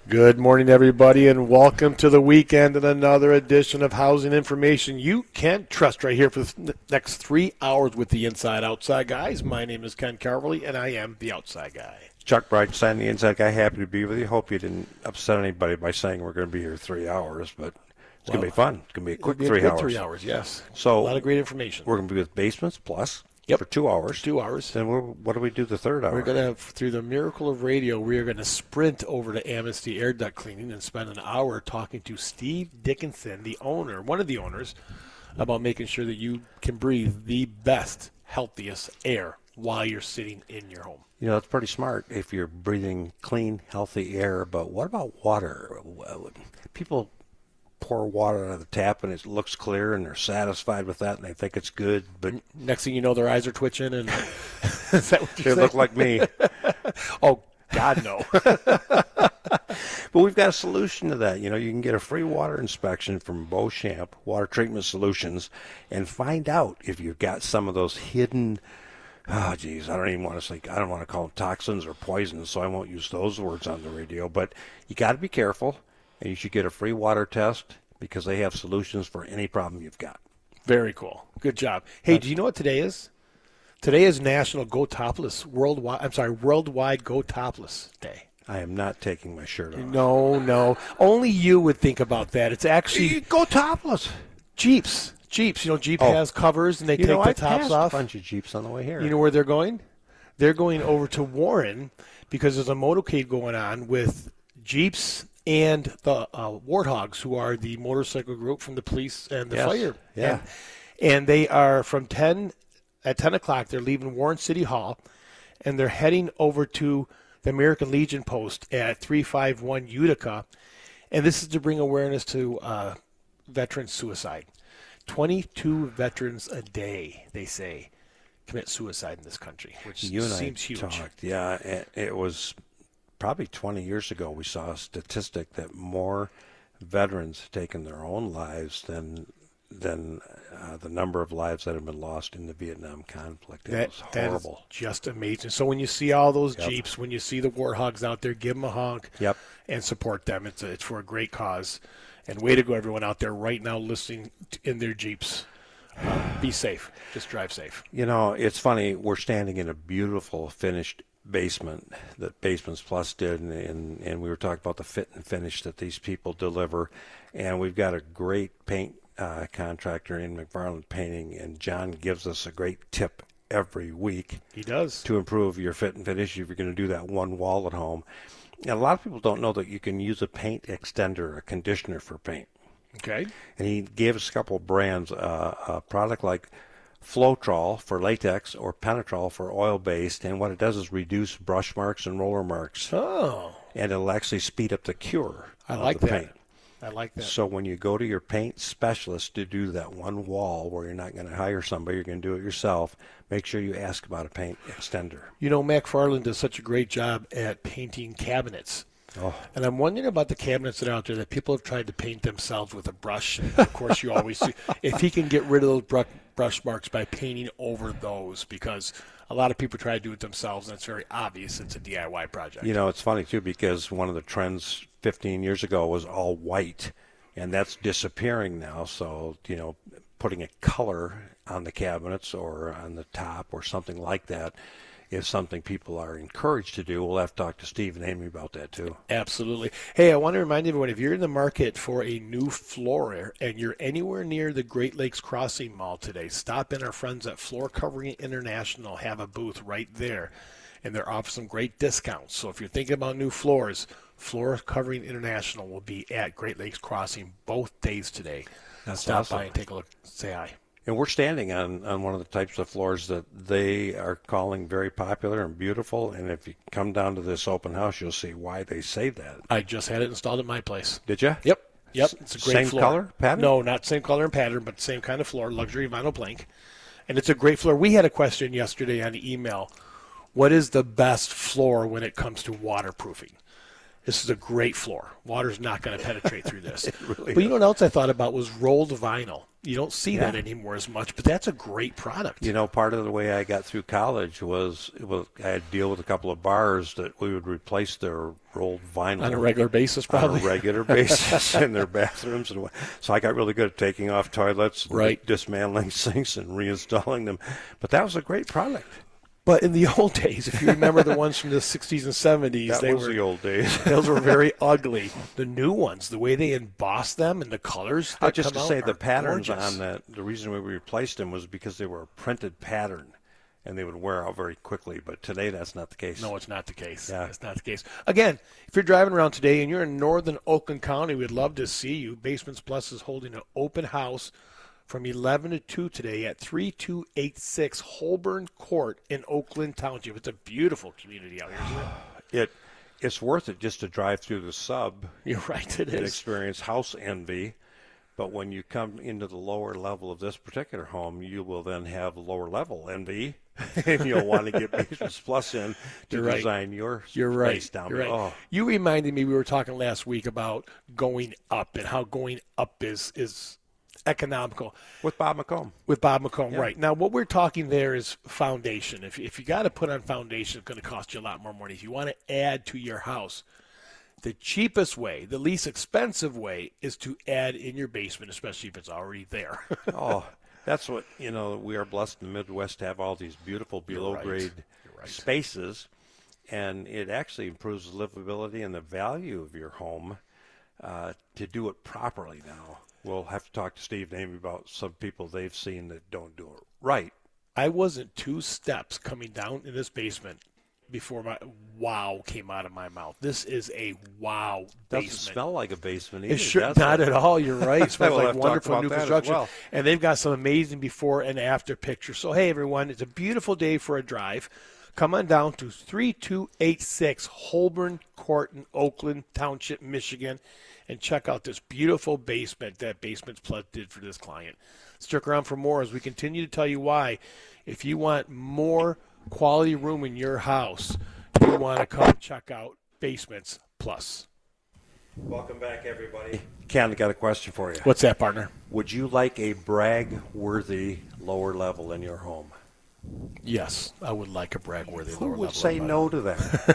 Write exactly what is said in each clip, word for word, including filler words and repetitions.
Good morning, everybody, and welcome to the weekend and another edition of Housing Information you can trust right here for the next three hours with the Inside Outside Guys. My name is Ken Carverly, and I am the Outside Guy. Chuck Brightenstein, the Inside Guy, happy to be with you. Hope you didn't upset anybody by saying we're going to be here three hours, but it's well, going to be fun. It's going to be a quick be a three good hours. Three hours, yes. So a lot of great information. We're going to be with Basements Plus. Yep. For two hours. Two hours. Then we're, what do we do the third hour? We're going to have, through the miracle of radio, we are going to sprint over to Amnesty Air Duct Cleaning and spend an hour talking to Steve Dickinson, the owner, one of the owners, about making sure that you can breathe the best, healthiest air while you're sitting in your home. You know, it's pretty smart if you're breathing clean, healthy air, but what about water? People pour water out of the tap and it looks clear and they're satisfied with that and they think it's good, but next thing you know their eyes are twitching and is that what you're they look like me. Oh God, no. But we've got a solution to that. You know, you can get a free water inspection from Beauchamp Water Treatment Solutions and find out if you've got some of those hidden, oh geez, I don't even want to say, I don't want to call them toxins or poisons, so I won't use those words on the radio, but you got to be careful. And you should get a free water test because they have solutions for any problem you've got. Very cool. Good job. Hey, do you know what today is? Today is National Go Topless Worldwide. I'm sorry, Worldwide Go Topless Day. I am not taking my shirt off. No, no. Only you would think about that. It's actually you go topless. Jeeps. Jeeps. You know, Jeep oh. has covers and they you take know, the I tops off. A bunch of Jeeps on the way here. You know where they're going? They're going over to Warren because there's a motorcade going on with Jeeps and the uh, Warthogs, who are the motorcycle group from the police and the yes. fire. Yeah. And, and they are from ten, at ten o'clock, they're leaving Warren City Hall, and they're heading over to the American Legion post at three five one Utica. And this is to bring awareness to uh, veteran suicide. twenty-two veterans a day, they say, commit suicide in this country, which you and seems I huge. Talked, yeah, it, it was probably twenty years ago we saw a statistic that more veterans taken their own lives than than uh, the number of lives that have been lost in the Vietnam conflict. It that, was horrible. That is just amazing. So when you see all those yep. Jeeps, when you see the Warthogs out there, give them a honk yep. and support them. It's a, it's for a great cause. And way to go, everyone out there right now listening to, in their Jeeps. Uh, be safe. Just drive safe. You know, it's funny. We're standing in a beautiful finished basement that Basements Plus did, and, and, and we were talking about the fit and finish that these people deliver. And we've got a great paint uh, contractor in McFarland Painting, and John gives us a great tip every week. He does. To improve your fit and finish if you're going to do that one wall at home. And a lot of people don't know that you can use a paint extender, a conditioner for paint. Okay. And he gave us a couple of brands, uh, a product like Floetrol for latex or Penetrol for oil-based, and what it does is reduce brush marks and roller marks. Oh. And it'll actually speed up the cure I of like the that. paint. I like that. So when you go to your paint specialist to do that one wall where you're not going to hire somebody, you're going to do it yourself, make sure you ask about a paint extender. You know, McFarland does such a great job at painting cabinets. Oh. And I'm wondering about the cabinets that are out there that people have tried to paint themselves with a brush. And of course, you always see if he can get rid of those brush, brush marks by painting over those, because a lot of people try to do it themselves, and it's very obvious it's a D I Y project. You know, it's funny, too, because one of the trends fifteen years ago was all white, and that's disappearing now. So, you know, putting a color on the cabinets or on the top or something like that is something people are encouraged to do. We'll have to talk to Steve and Amy about that, too. Absolutely. Hey, I want to remind everyone, if you're in the market for a new floor and you're anywhere near the Great Lakes Crossing Mall today, stop in. Our friends at Floor Covering International have a booth right there, and they're offering some great discounts. So if you're thinking about new floors, Floor Covering International will be at Great Lakes Crossing both days today. That's Stop awesome. by and take a look. Say hi. And we're standing on, on one of the types of floors that they are calling very popular and beautiful. And if you come down to this open house, you'll see why they say that. I just had it installed at my place. Did you? Yep. Yep. It's a great same floor. color pattern? No, not same color and pattern, but same kind of floor, luxury vinyl plank. And it's a great floor. We had a question yesterday on email. What is the best floor when it comes to waterproofing? This is a great floor. Water's not going to penetrate through this. Really but you is. know what else I thought about was rolled vinyl. You don't see Yeah. that anymore as much, but that's a great product. You know, part of the way I got through college was, was I had to deal with a couple of bars that we would replace their rolled vinyl On a regular basis, on probably. a regular basis in their bathrooms, and what- so I got really good at taking off toilets, Right. dismantling sinks, and reinstalling them. But that was a great product. But in the old days, if you remember the ones from the sixties and seventies, That they was were the old days. those were very ugly. The new ones, the way they emboss them and the colors that Uh, just come to say, out the are patterns gorgeous. on that, the reason we replaced them was because they were a printed pattern, and they would wear out very quickly. But today, that's not the case. No, it's not the case. Yeah. It's not the case. Again, if you're driving around today and you're in northern Oakland County, we'd love to see you. Basements Plus is holding an open house from eleven to two today at three two eight six Holborn Court in Oakland Township. It's a beautiful community out here, isn't it? It, it's worth it just to drive through the sub You're right, it and is. experience house envy. But when you come into the lower level of this particular home, you will then have lower level envy, and you'll want to get Basements Plus in to You're right. design your You're place right. down You're right. below. You reminded me, we were talking last week about going up and how going up is is economical. With Bob McComb. With Bob McComb, Yeah. right. Now, what we're talking there is foundation. If, if you got to put on foundation, it's going to cost you a lot more money. If you want to add to your house, the cheapest way, the least expensive way, is to add in your basement, especially if it's already there. Oh, that's what, you know, we are blessed in the Midwest to have all these beautiful below right. grade You're right. spaces, and it actually improves the livability and the value of your home uh, to do it properly now. We'll have to talk to Steve and Amy about some people they've seen that don't do it right. I wasn't two steps coming down in this basement before my wow came out of my mouth. This is a wow Doesn't basement. smell like a basement either. It should does not it? at all. You're right. It smells We'll like have to talk wonderful about new that as construction. well. And they've got some amazing before and after pictures. So, hey, everyone, it's a beautiful day for a drive. Come on down to three two eight six Holborn Court in Oakland Township, Michigan, and check out this beautiful basement that Basements Plus did for this client. Stick around for more as we continue to tell you why. If you want more quality room in your house, you want to come check out Basements Plus. Welcome back, everybody. Ken, I got a question for you. What's that, partner? Would you like a brag-worthy lower level in your home? Yes, I would like a brag-worthy Who lower would level say in my- no to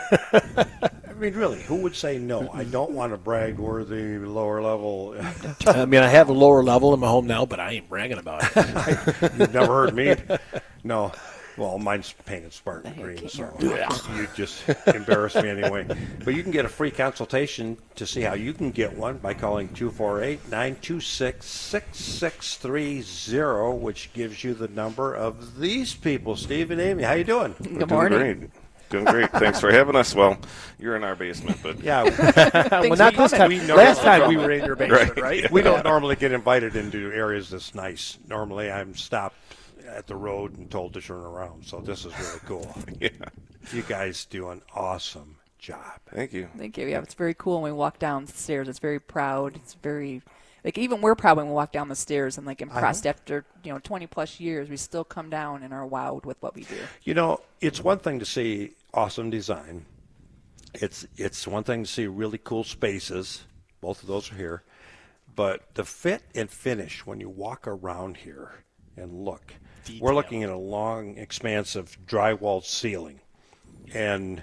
that? I mean, really, who would say no? I don't want a brag-worthy lower level. I mean, I have a lower level in my home now, but I ain't bragging about it. You've never heard me? No. Well, mine's painted Spartan green, so you just embarrass me anyway. But you can get a free consultation to see how you can get one by calling two four eight, nine two six, six six three zero, which gives you the number of these people. Steve and Amy, how you doing? Good morning. Doing great. Doing great. Thanks for having us. Well, you're in our basement, but Yeah, well, not this time. We know Last it's time wrong. we were in your basement, right? Right, yeah. we don't normally get invited into areas that's nice. Normally, I'm stopped at the road and told to turn around. So this is really cool. yeah. You guys do an awesome job. Thank you. Thank you. Yeah, it's very cool when we walk downstairs. It's very proud. It's very, like, even we're proud when we walk down the stairs and, like, impressed after, you know, twenty plus years. We still come down and are wowed with what we do. You know, it's one thing to see awesome design. It's it's one thing to see really cool spaces. Both of those are here. But the fit and finish when you walk around here and look. Detail. We're looking at a long, expansive drywall ceiling. And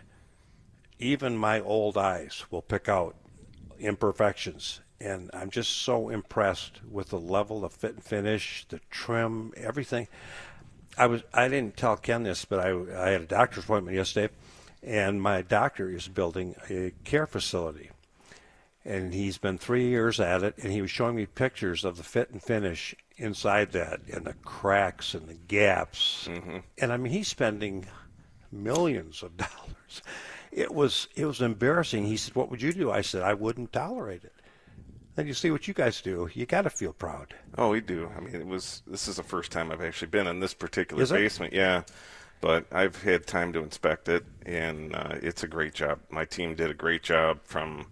even my old eyes will pick out imperfections. And I'm just so impressed with the level of fit and finish, the trim, everything. I was I didn't tell Ken this, but I, I had a doctor's appointment yesterday, and my doctor is building a care facility. And he's been three years at it, and he was showing me pictures of the fit and finish inside that, and the cracks and the gaps. Mm-hmm. And I mean, he's spending millions of dollars. It was it was embarrassing. He said, "What would you do?" I said, "I wouldn't tolerate it." Then you see what you guys do. You got to feel proud. Oh, we do. I mean, it was. This is the first time I've actually been in this particular Is it? basement. Yeah, but I've had time to inspect it, and uh, it's a great job. My team did a great job from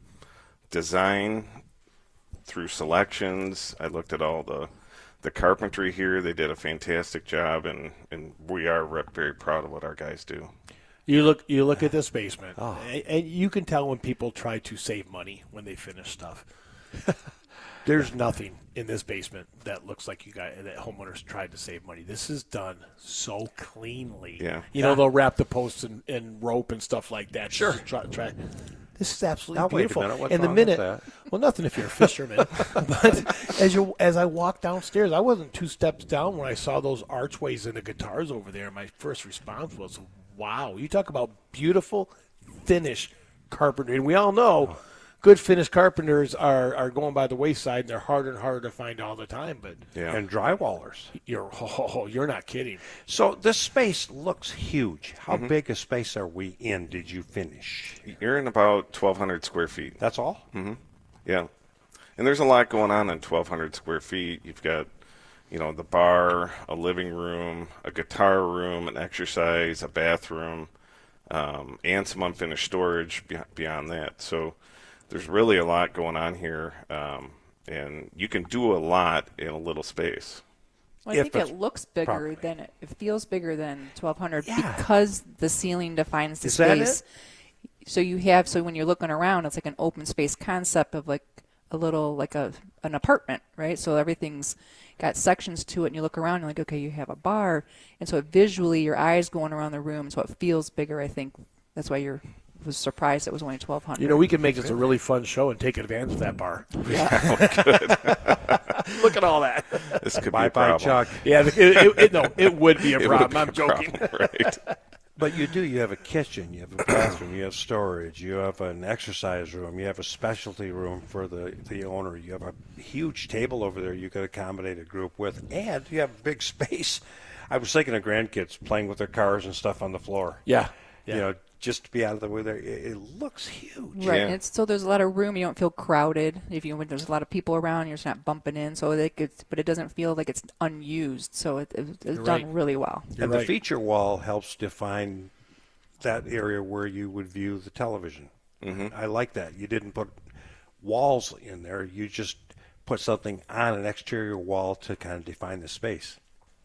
design through selections. I looked at all the the carpentry here. They did a fantastic job, and and we are very proud of what our guys do. You look you look at this basement, Oh. and, and you can tell when people try to save money when they finish stuff. There's nothing in this basement that looks like you guys that homeowners tried to save money. This is done so cleanly. Yeah. You know, they'll wrap the posts in, in rope and stuff like that. Sure. Try, try. This is absolutely Now, wait a beautiful. minute. What's and the wrong with minute, that? well, nothing if you're a fisherman. But as you as I walked downstairs, I wasn't two steps down when I saw those archways and the guitars over there. My first response was, "Wow!" You talk about beautiful finish carpentry, and we all know good finished carpenters are, are going by the wayside, and they're harder and harder to find all the time. But Yeah. And drywallers. you're oh, you're not kidding. So this space looks huge. How Mm-hmm. big a space are we in? Did you finish? You're in about twelve hundred square feet. That's all? Yeah. And there's a lot going on in twelve hundred square feet. You've got, you know, the bar, a living room, a guitar room, an exercise, a bathroom, um, and some unfinished storage be- beyond that. So there's really a lot going on here. Um, and you can do a lot in a little space. Well, I If think it's it looks bigger properly. than it, it feels bigger than twelve hundred Yeah. because the ceiling defines the Is that space. it? So you have so when you're looking around, it's like an open space concept of like a little like a an apartment, right? So everything's got sections to it, and you look around, and you're like, okay, you have a bar, and so visually your eyes going around the room, so it feels bigger. I think that's why you're was surprised it was only twelve hundred. You know, we can make this a really fun show and take advantage of that bar. Look at all that. This could be Bye a bye, problem. Chuck. Yeah, it, it, it, no, it would be a It would problem. be I'm a joking. problem, right? But you do. You have a kitchen, you have a bathroom, you have storage, you have an exercise room, you have a specialty room for the, the owner, you have a huge table over there you could accommodate a group with, and you have a big space. I was thinking of grandkids playing with their cars and stuff on the floor. Yeah. Yeah. You know, just to be out of the way there. It, it looks huge. Right, Yeah. and it's, so there's a lot of room. You don't feel crowded if you when there's a lot of people around. You're just not bumping in, so it gets, but it doesn't feel like it's unused. So it, it, it's You're done right. really well. You're and right. the feature wall helps define that area where you would view the television. Mm-hmm. I like that. You didn't put walls in there. You just put something on an exterior wall to kind of define the space.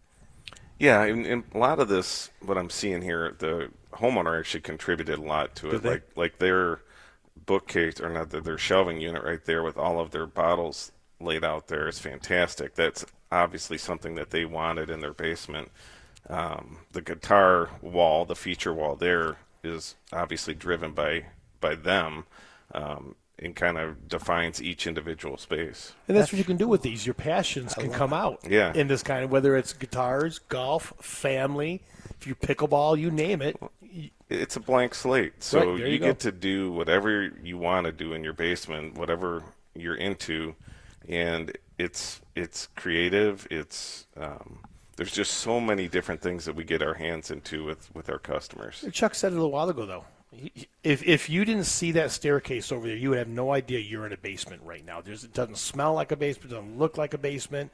Yeah, and, and a lot of this, what I'm seeing here, the homeowner actually contributed a lot to Did it. they? Like like their bookcase, or not their, their shelving unit right there with all of their bottles laid out there is fantastic. That's obviously something that they wanted in their basement. Um, the guitar wall, the feature wall there, is obviously driven by by them. Um, and kind of defines each individual space. And that's what you can do with these. Your passions can come out Yeah. in this kind of, whether it's guitars, golf, family, if you pickleball, you name it. It's a blank slate, so Right, there you, you go. get to do whatever you want to do in your basement, whatever you're into, and it's it's creative. It's um, there's just so many different things that we get our hands into with, with our customers. Chuck said it a little while ago, though. He- If if you didn't see that staircase over there, you would have no idea you're in a basement right now. There's, it doesn't smell like a basement, doesn't look like a basement.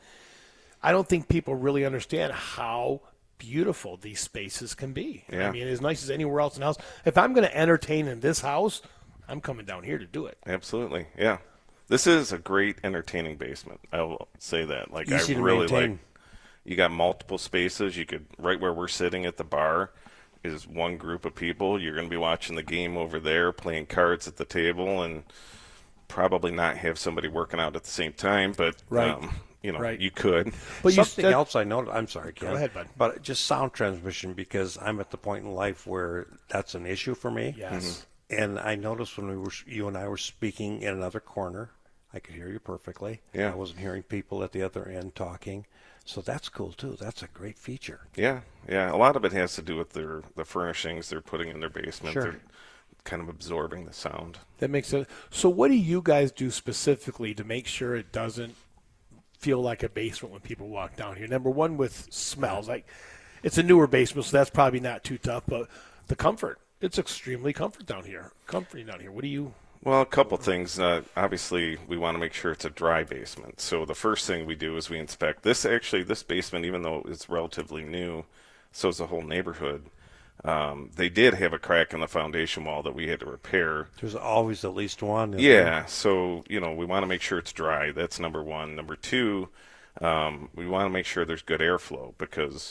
I don't think people really understand how beautiful these spaces can be. Yeah. I mean, as nice as anywhere else in the house. If I'm going to entertain in this house, I'm coming down here to do it. Absolutely, yeah. This is a great entertaining basement. I will say that. Like Easy I to really maintain. like. You got multiple spaces. You could right where we're sitting at the bar is one group of people. You're going to be watching the game over there, playing cards at the table, and probably not have somebody working out at the same time. But Right. um, you know, Right. you could. But you Something said- else I noticed. I'm sorry, Ken. Go ahead, bud. But just sound transmission, because I'm at the point in life where that's an issue for me. Yes. And I noticed when we were, you and I were speaking in another corner, I could hear you perfectly. Yeah. I wasn't hearing people at the other end talking. So that's cool too. That's a great feature. Yeah, yeah. A lot of it has to do with their the furnishings they're putting in their basement. Sure. They're kind of absorbing the sound. That makes sense. So what do you guys do specifically to make sure it doesn't feel like a basement when people walk down here? Number one, with smells. Like, it's a newer basement, so that's probably not too tough. But the comfort, it's extremely comfort down here. Comforting down here. What do you? Well, a couple things. Uh, obviously, we want to make sure it's a dry basement. So the first thing we do is we inspect this. Actually, this basement, even though it's relatively new, so is the whole neighborhood. Um, they did have a crack in the foundation wall that we had to repair. There's always at least one. in Yeah, there. so, you know, we want to make sure it's dry. That's number one. Number two, um, we want to make sure there's good airflow, because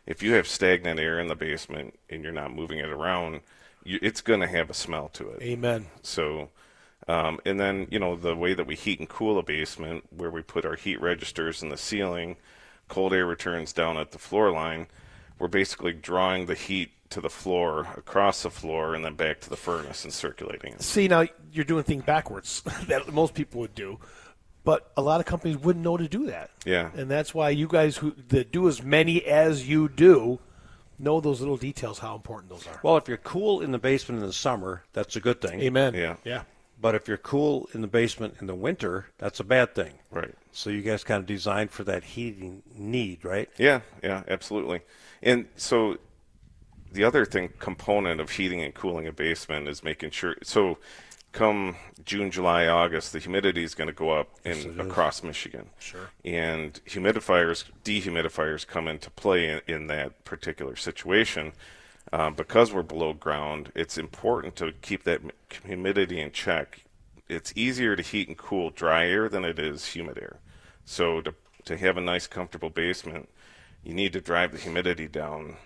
If you have stagnant air in the basement and you're not moving it around, you, it's going to have a smell to it. Amen. So, um, and then, you know, the way that we heat and cool a basement, where we put our heat registers in the ceiling, cold air returns down at the floor line, we're basically drawing the heat to the floor, across the floor, and then back to the furnace and circulating it. See, now you're doing things backwards that most people would do, but a lot of companies wouldn't know to do that. Yeah. And that's why you guys who that do as many as you do know those little details, how important those are. Well, if you're cool in the basement in the summer, that's a good thing. Amen. Yeah. Yeah. But if you're cool in the basement in the winter, that's a bad thing. Right. So you guys kind of designed for that heating need, right? Yeah, yeah, absolutely. And so the other thing, component of heating and cooling a basement is making sure, so come June, July, August, the humidity is going to go up in Yes, it is. across Michigan. Sure. And humidifiers, dehumidifiers come into play in, in that particular situation. Um, because we're below ground, it's important to keep that humidity in check. It's easier to heat and cool dry air than it is humid air. So to to have a nice, comfortable basement, you need to drive the humidity down.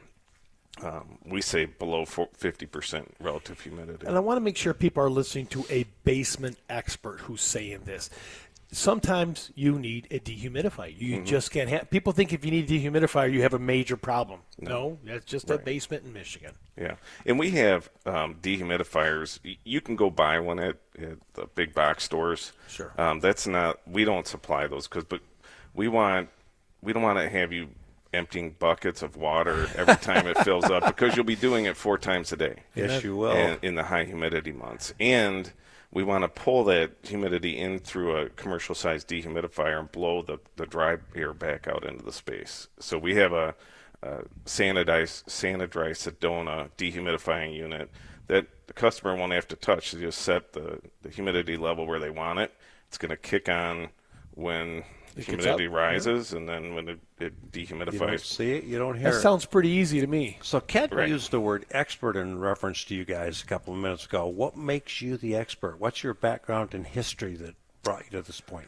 Um, we say below fifty percent relative humidity. And I want to make sure people are listening to a basement expert who's saying this. Sometimes you need a dehumidifier. You mm-hmm. just can't have. People think if you need a dehumidifier, you have a major problem. No, no that's just right. a basement in Michigan. Yeah, and we have um, dehumidifiers. You can go buy one at, at the big box stores. Sure. Um, that's not. We don't supply those because, but we want. We don't want to have you emptying buckets of water every time it fills up, because you'll be doing it four times a day. Yes, you will. In, in the high humidity months, and we want to pull that humidity in through a commercial-sized dehumidifier and blow the, the dry air back out into the space. So we have a, a Sanidry, Sanidry Sedona dehumidifying unit that the customer won't have to touch. They just set the, the humidity level where they want it. It's going to kick on when the humidity rises, yeah. and then when it, it dehumidifies. You don't see it, you don't hear that it. That sounds pretty easy to me. So Kent right. used the word expert in reference to you guys a couple of minutes ago. What makes you the expert? What's your background and history that brought you to this point?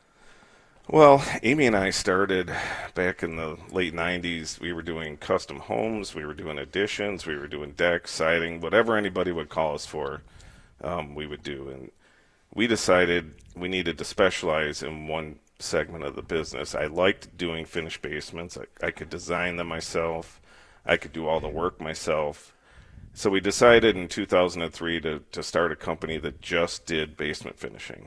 Well, Amy and I started back in the late nineties. We were doing custom homes. We were doing additions. We were doing decks, siding, whatever anybody would call us for, um, we would do. And we decided we needed to specialize in one segment of the business. I liked doing finished basements. I, I could design them myself. I could do all the work myself. So we decided in two thousand three to, to start a company that just did basement finishing.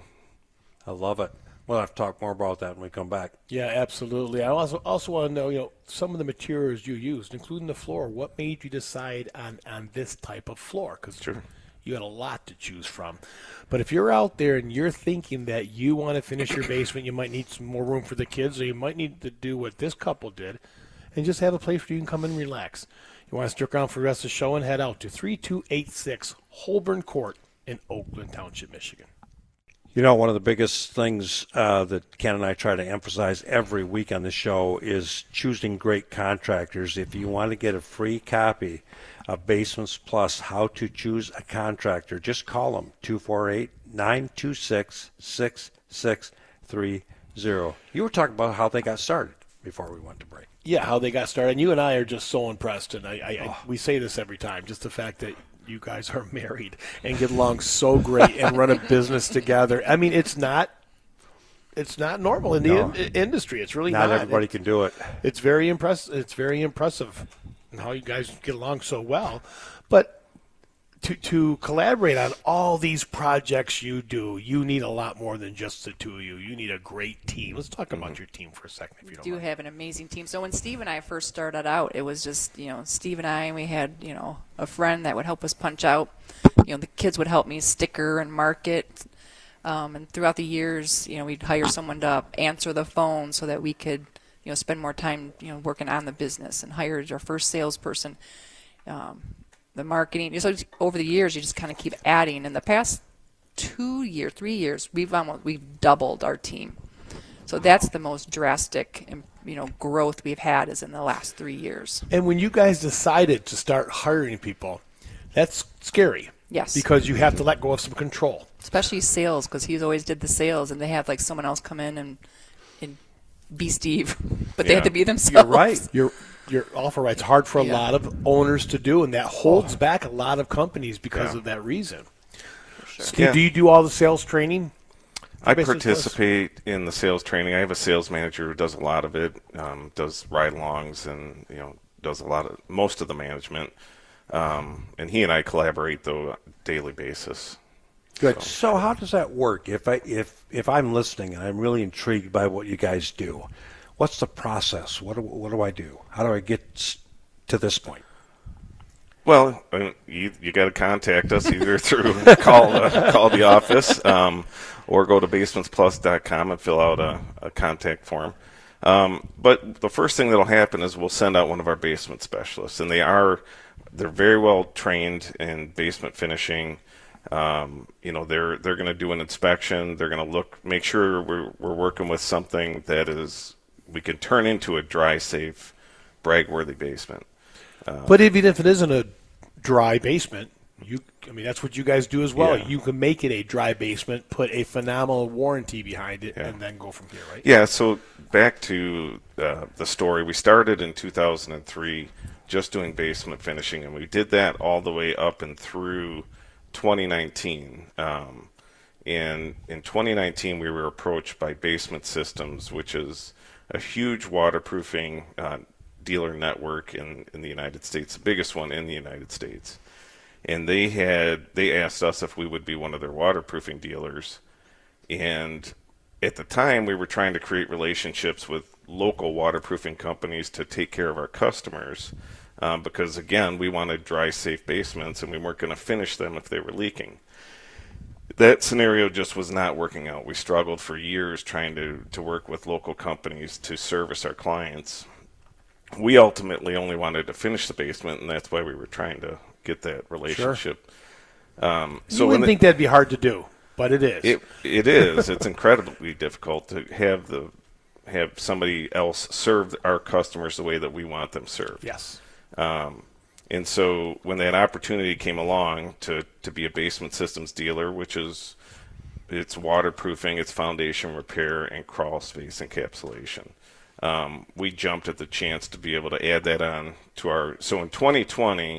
I love it. We'll have to talk more about that when we come back. Yeah, absolutely. I also also want to know, you know, some of the materials you used, including the floor. What made you decide on, on this type of floor? Because sure. you had a lot to choose from. But if you're out there and you're thinking that you want to finish your basement, you might need some more room for the kids, or you might need to do what this couple did and just have a place where you can come and relax. You want to stick around for the rest of the show and head out to three two eight six Holborn Court in Oakland Township, Michigan. You know, one of the biggest things uh, that Ken and I try to emphasize every week on the show is choosing great contractors. If you want to get a free copy of Basements Plus, How to Choose a Contractor, just call them, two four eight, nine two six, six six three zero. You were talking about how they got started before we went to break. Yeah, how they got started. And you and I are just so impressed. And I, I, Oh. I we say this every time, just the fact that you guys are married and get along so great and run a business together. I mean, it's not it's not normal in the No. in- industry. It's really Not not. everybody It- can do it. It's very impressive. It's very impressive how you guys get along so well. But to to collaborate on all these projects you do, you need a lot more than just the two of you. You need a great team. Let's talk Mm-hmm. about your team for a second, if you We don't do mind. have an amazing team. So when Steve and I first started out, it was just, you know, Steve and I, and we had, you know, a friend that would help us punch out. You know, the kids would help me sticker and mark it. Um, and throughout the years, you know, we'd hire someone to answer the phone so that we could, you know, spend more time, you know, working on the business, and hired our first salesperson. Um, the marketing. So over the years, you just kind of keep adding. In the past two years, three years, we've almost we've doubled our team. So that's the most drastic, you know, growth we've had is in the last three years. And when you guys decided to start hiring people, that's scary. Yes. Because you have to let go of some control. Especially sales, because he's always did the sales, and they have like someone else come in and and be Steve, but they Yeah. had to be themselves. You're right. You're you're offer right. It's hard for a Yeah. lot of owners to do, and that holds back a lot of companies because Yeah. of that reason. Sure. Steve, Yeah. do you do all the sales training? I Business participate in the sales training. I have a sales manager who does a lot of it, um, does ride-alongs, and you know does a lot of most of the management. Um, and he and I collaborate though on a daily basis. Good. So how does that work? If I if if I'm listening and I'm really intrigued by what you guys do, what's the process? What do, what do I do? How do I get s- to this point? Well, I mean, you you got to contact us either through call uh, call the office um, or go to basements plus dot com and fill out a, a contact form. Um, but the first thing that'll happen is we'll send out one of our basement specialists, and they are they're very well trained in basement finishing. Um, you know, they're they're going to do an inspection. They're going to look, make sure we're we're working with something that is we can turn into a dry, safe, brag-worthy basement. But even if it isn't a dry basement, you I mean that's what you guys do as well. Yeah. You can make it a dry basement, put a phenomenal warranty behind it, Yeah. and then go from here, right? Yeah, so back to uh, the story. We started in two thousand three just doing basement finishing, and we did that all the way up and through twenty nineteen. Um, and in twenty nineteen, we were approached by Basement Systems, which is a huge waterproofing uh, dealer network in, in the United States, the biggest one in the United States. And they had they asked us if we would be one of their waterproofing dealers. And at the time, we were trying to create relationships with local waterproofing companies to take care of our customers. Um, because, again, we wanted dry, safe basements, and we weren't going to finish them if they were leaking. That scenario just was not working out. We struggled for years trying to, to work with local companies to service our clients. We ultimately only wanted to finish the basement, and that's why we were trying to get that relationship. Um, So so you when wouldn't the- think that'd be hard to do, but it is. it it is. It's incredibly difficult to have the have somebody else serve our customers the way that we want them served. yes. Um, and so when that opportunity came along to, to be a Basement Systems dealer, which is it's waterproofing, it's foundation repair, and crawl space encapsulation, um, we jumped at the chance to be able to add that on to our. So in twenty twenty,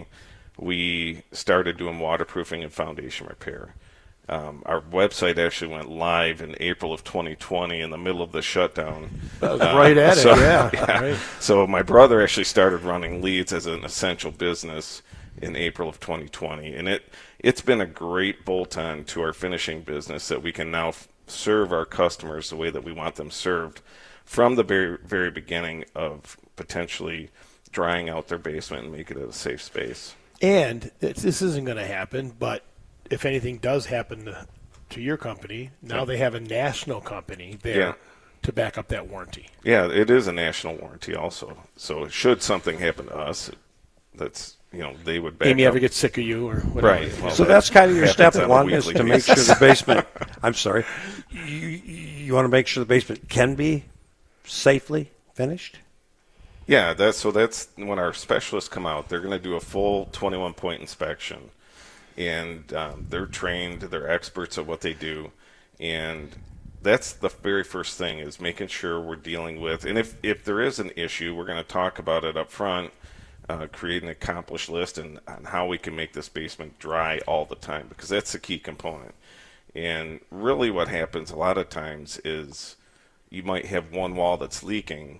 we started doing waterproofing and foundation repair. Um, our website actually went live in April of twenty twenty in the middle of the shutdown. That was right at so- it, yeah. Right. So my brother actually started running leads as an essential business in April of twenty twenty, and it it's been a great bolt-on to our finishing business that we can now f- serve our customers the way that we want them served from the very very beginning of potentially drying out their basement and make it a safe space. And it's- this isn't going to happen, but if anything does happen to, to your company, now Yeah. they have a national company there Yeah. to back up that warranty. Yeah, it is a national warranty also. So should something happen to us, that's you know they would back Amy up. ever gets sick of you or whatever. Right. Well, So that that's kind of your step happens on a one is weekly to make sure basis. the basement. I'm sorry. You you want to make sure the basement can be safely finished. Yeah, that's so that's when our specialists come out. They're going to do a full twenty-one point inspection, and um, they're trained. They're experts at what they do, and that's the very first thing is making sure we're dealing with. And if if there is an issue, we're going to talk about it up front, uh, create an accomplished list, and on how we can make this basement dry all the time, because that's the key component. And really, what happens a lot of times is you might have one wall that's leaking,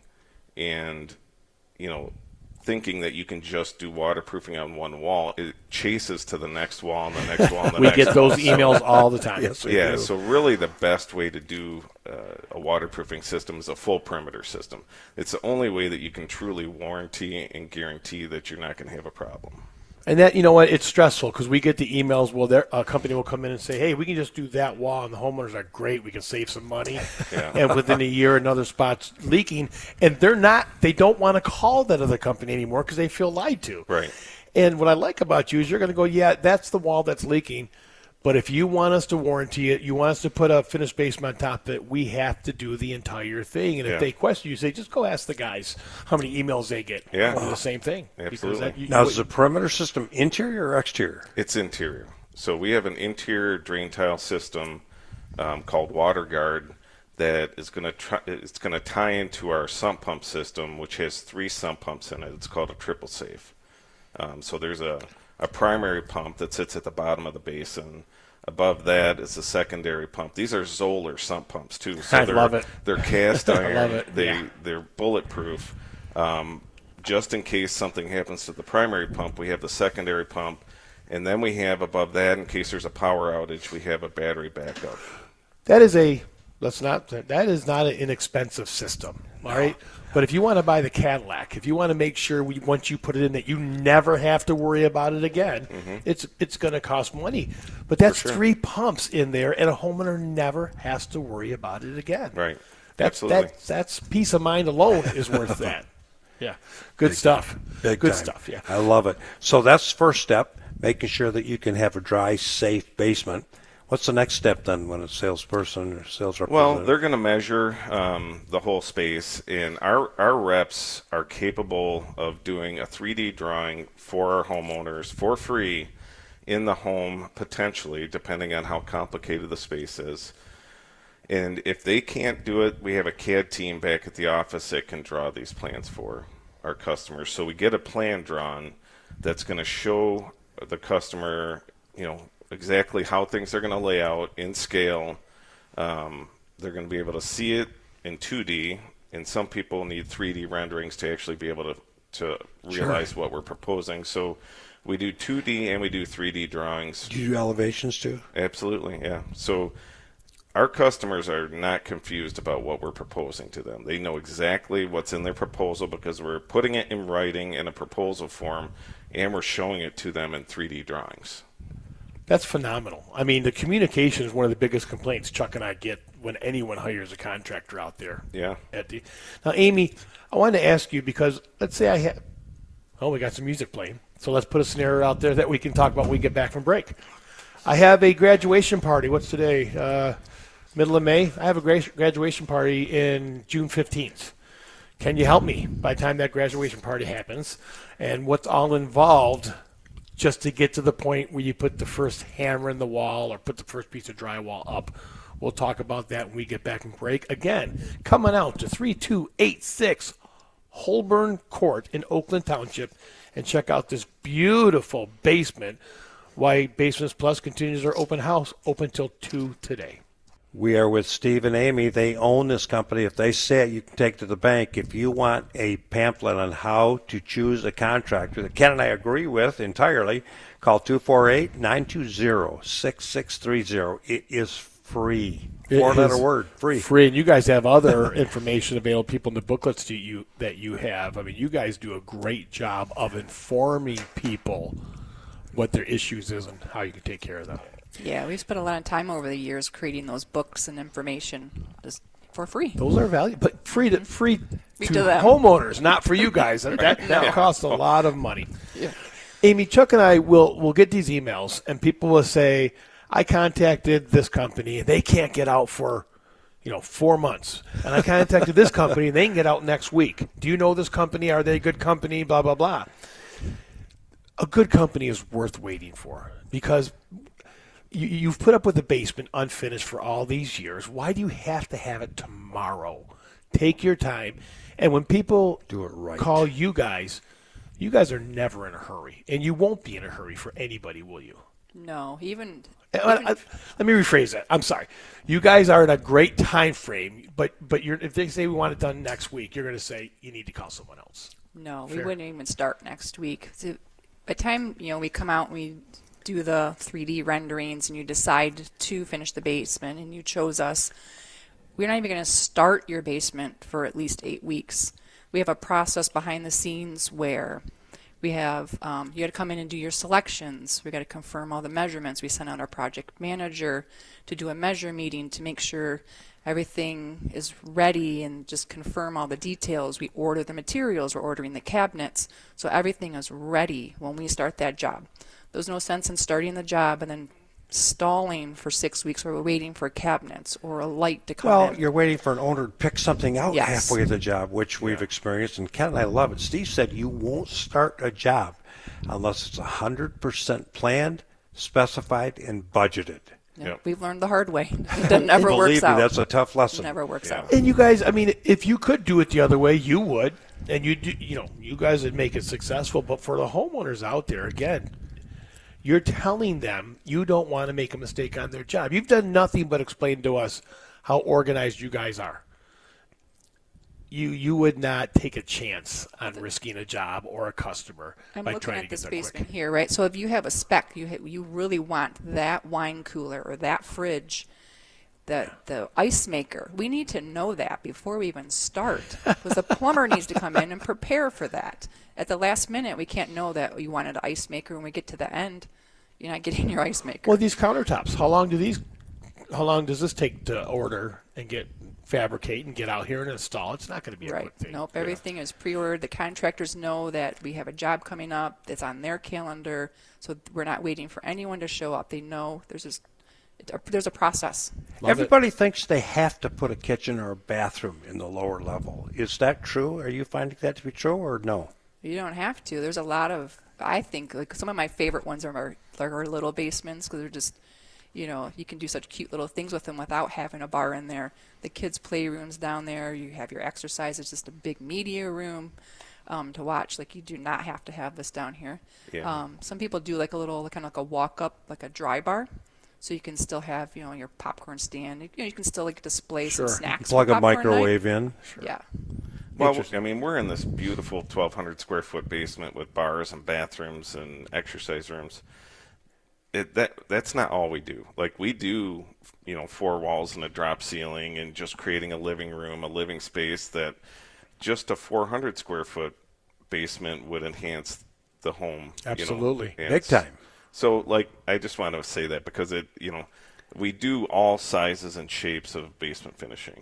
and you know, thinking that you can just do waterproofing on one wall, it chases to the next wall and the next wall and the We next get those wall. So- emails all the time. Yes, we yeah, do. so really the best way to do uh, a waterproofing system is a full perimeter system. It's the only way that you can truly warranty and guarantee that you're not going to have a problem. And that, you know what, it's stressful because we get the emails. Well, their a company will come in and say, "Hey, we can just do that wall," and the homeowners are great. We can save some money. Yeah. And within a year, another spot's leaking, and they're not. They don't want to call that other company anymore because they feel lied to. Right. And what I like about you is you're going to go, "Yeah, that's the wall that's leaking." But if you want us to warranty it, you want us to put a finished basement on top of it, we have to do the entire thing. And Yeah. if they question you, say, just go ask the guys how many emails they get. Yeah. Over the same thing. Because Absolutely. that- you- Now, you- is the perimeter system interior or exterior? It's interior. So we have an interior drain tile system um, called WaterGuard that is going to try, it's going to tie into our sump pump system, which has three sump pumps in it. It's called a triple safe. Um, so there's a, a primary pump that sits at the bottom of the basin. Above that is a secondary pump. These are Zoller sump pumps too. So I they're, love it. They're cast iron. I love it. They Yeah. they're bulletproof. Um, just in case something happens to the primary pump, we have the secondary pump, and then we have above that, in case there's a power outage, we have a battery backup. That is a let's not that is not an inexpensive system, all right? But if you want to buy the Cadillac, if you want to make sure we, once you put it in that you never have to worry about it again, mm-hmm. it's it's going to cost money. But that's sure. three pumps in there, and a homeowner never has to worry about it again. Right. That's Absolutely. that that's peace of mind alone is worth that. Yeah. Good Big stuff. time. Big Good time. stuff. Yeah. I love it. So that's first step, making sure that you can have a dry, safe basement. What's the next step then when a salesperson or sales representative? Well, they're going to measure um, the whole space, and our, our reps are capable of doing a three D drawing for our homeowners for free in the home, potentially, depending on how complicated the space is. And if they can't do it, we have a C A D team back at the office that can draw these plans for our customers. So we get a plan drawn that's going to show the customer, you know, exactly how things are going to lay out in scale. Um, they're going to be able to see it in two D, and some people need three D renderings to actually be able to, to realize Sure. what we're proposing. So we do two D and we do three D drawings. Do you do elevations too? Absolutely, yeah. So our customers are not confused about what we're proposing to them. They know exactly what's in their proposal because we're putting it in writing in a proposal form, and we're showing it to them in three D drawings. That's phenomenal. I mean, the communication is one of the biggest complaints Chuck and I get when anyone hires a contractor out there. Yeah. At the now, Amy, I wanted to ask you because let's say I have. Oh, we got some music playing, so let's put a scenario out there that we can talk about when we get back from break. I have a graduation party. What's today? Uh, middle of May. I have a gra- graduation party in June fifteenth. Can you help me by the time that graduation party happens, and what's all involved? Just to get to the point where you put the first hammer in the wall or put the first piece of drywall up. We'll talk about that when we get back from break. Again, coming out to three two eight six Holborn Court in Oakland Township and check out this beautiful basement. Why Basements Plus continues their open house, open till two today. We are with Steve and Amy. They own this company. If they say it, you can take it to the bank. If you want a pamphlet on how to choose a contractor that Ken and I agree with entirely, call two four eight, nine two zero, six six three zero. It is free. It Four-letter is word, free. Free, and you guys have other information available, people in the booklets that you, that you have. I mean, you guys do a great job of informing people what their issues is and how you can take care of them. Yeah, we've spent a lot of time over the years creating those books and information just for free. Those are valuable, but free to free Free to, to them. homeowners, not for you guys. That that, that costs a lot of money. Yeah. Amy, Chuck and I will will get these emails, and people will say, "I contacted this company, and they can't get out for, you know, four months, and I contacted this company, and they can get out next week. Do you know this company? Are they a good company? Blah blah blah." A good company is worth waiting for because you, you've put up with the basement unfinished for all these years. Why do you have to have it tomorrow? Take your time. And when people Do it right. call you guys, you guys are never in a hurry. And you won't be in a hurry for anybody, will you? No, even, I- I- even let me rephrase that. I'm sorry. You guys are in a great time frame, but but you're, if they say we want it done next week, you're going to say you need to call someone else. no, we Fair. wouldn't even start next week. So by the time, you know, we come out and we do the three D renderings and you decide to finish the basement and you chose us, we're not even going to start your basement for at least eight weeks. We have a process behind the scenes where we have, um, you got to come in and do your selections. We got to confirm all the measurements. We send out our project manager to do a measure meeting to make sure everything is ready and just confirm all the details. We order the materials. We're ordering the cabinets. So everything is ready when we start that job. There's no sense in starting the job and then stalling for six weeks where we're waiting for cabinets or a light to come Well, in. you're waiting for an owner to pick something out Yes. halfway of the job, which we've experienced, and Ken and I love it. Steve said you won't start a job unless it's one hundred percent planned, specified, and budgeted. Yeah, Yep. we've learned the hard way. It never Believe works me, out. that's a tough lesson. Never works Yeah. out. And you guys, I mean, if you could do it the other way, you would, and you do, you know, you guys would make it successful. But for the homeowners out there, again, you're telling them you don't want to make a mistake on their job. You've done nothing but explain to us how organized you guys are. You you would not take a chance on risking a job or a customer I'm by looking trying at to get this there basement quick. here, right? So if you have a spec, you ha- you really want that wine cooler or that fridge, the the ice maker. We need to know that before we even start, because the plumber needs to come in and prepare for that. At the last minute, we can't know that you wanted an ice maker. When we get to the end, you're not getting your ice maker. Well, these countertops, how long do these? How long does this take to order and get fabricate and get out here and install? It's not going to be a Right. quick thing. Nope. Everything is pre-ordered. The contractors know that we have a job coming up that's on their calendar, so we're not waiting for anyone to show up. They know there's this, it, uh, there's a process. Love it. Everybody thinks they have to put a kitchen or a bathroom in the lower level. Is that true? Are you finding that to be true or no? You don't have to. There's a lot of, I think, like some of my favorite ones are our, like our little basements, because they're just, you know, you can do such cute little things with them without having a bar in there. The kids' playrooms down there, you have your exercise. It's just a big media room um, to watch. Like, you do not have to have this down here. Yeah. Um, some people do like a little, kind of like a walk-up, like a dry bar. So you can still have, you know, your popcorn stand. You know, you can still like display Sure. some snacks. Plug for a popcorn night. microwave in. Yeah. Well, I mean, we're in this beautiful twelve hundred square foot basement with bars and bathrooms and exercise rooms. It, that that's not all we do. Like, we do, you know, four walls and a drop ceiling and just creating a living room, a living space that just a four hundred square foot basement would enhance the home. Absolutely. You know? And Big time. So, like, I just want to say that because it, you know, we do all sizes and shapes of basement finishing.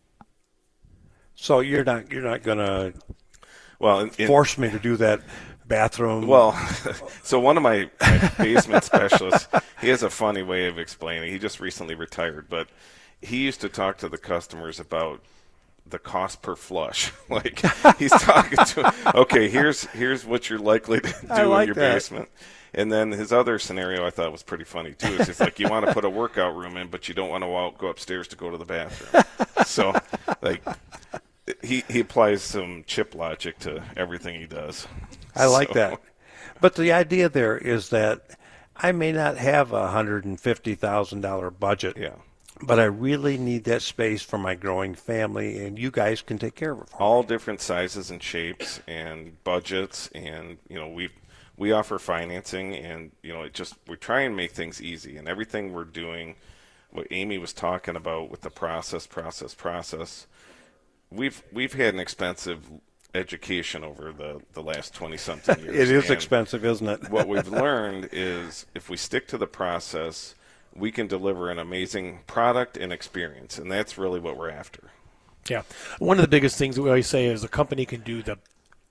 So you're not you're not going to Well, in, in, force me to do that bathroom. Well, so one of my, my basement specialists, he has a funny way of explaining. He just recently retired, but he used to talk to the customers about the cost per flush. Like, he's talking to, okay, here's here's what you're likely to do I like in your that. basement. And then his other scenario I thought was pretty funny too. It's just like, you want to put a workout room in, but you don't want to out, go upstairs to go to the bathroom. So, like, he he applies some chip logic to everything he does. I like So- that. But the idea there is that I may not have a one hundred fifty thousand dollars budget. Yeah. But I really need that space for my growing family, and you guys can take care of it for me. All different sizes and shapes and budgets, and you know we we offer financing, and you know it just we try and make things easy, and everything we're doing, what Amy was talking about with the process, process, process. We've we've had an expensive education over the the last twenty something years. It is and expensive, isn't it? what we've learned is if we stick to the process, we can deliver an amazing product and experience, and that's really what we're after. Yeah. One of the biggest things that we always say is a company can do the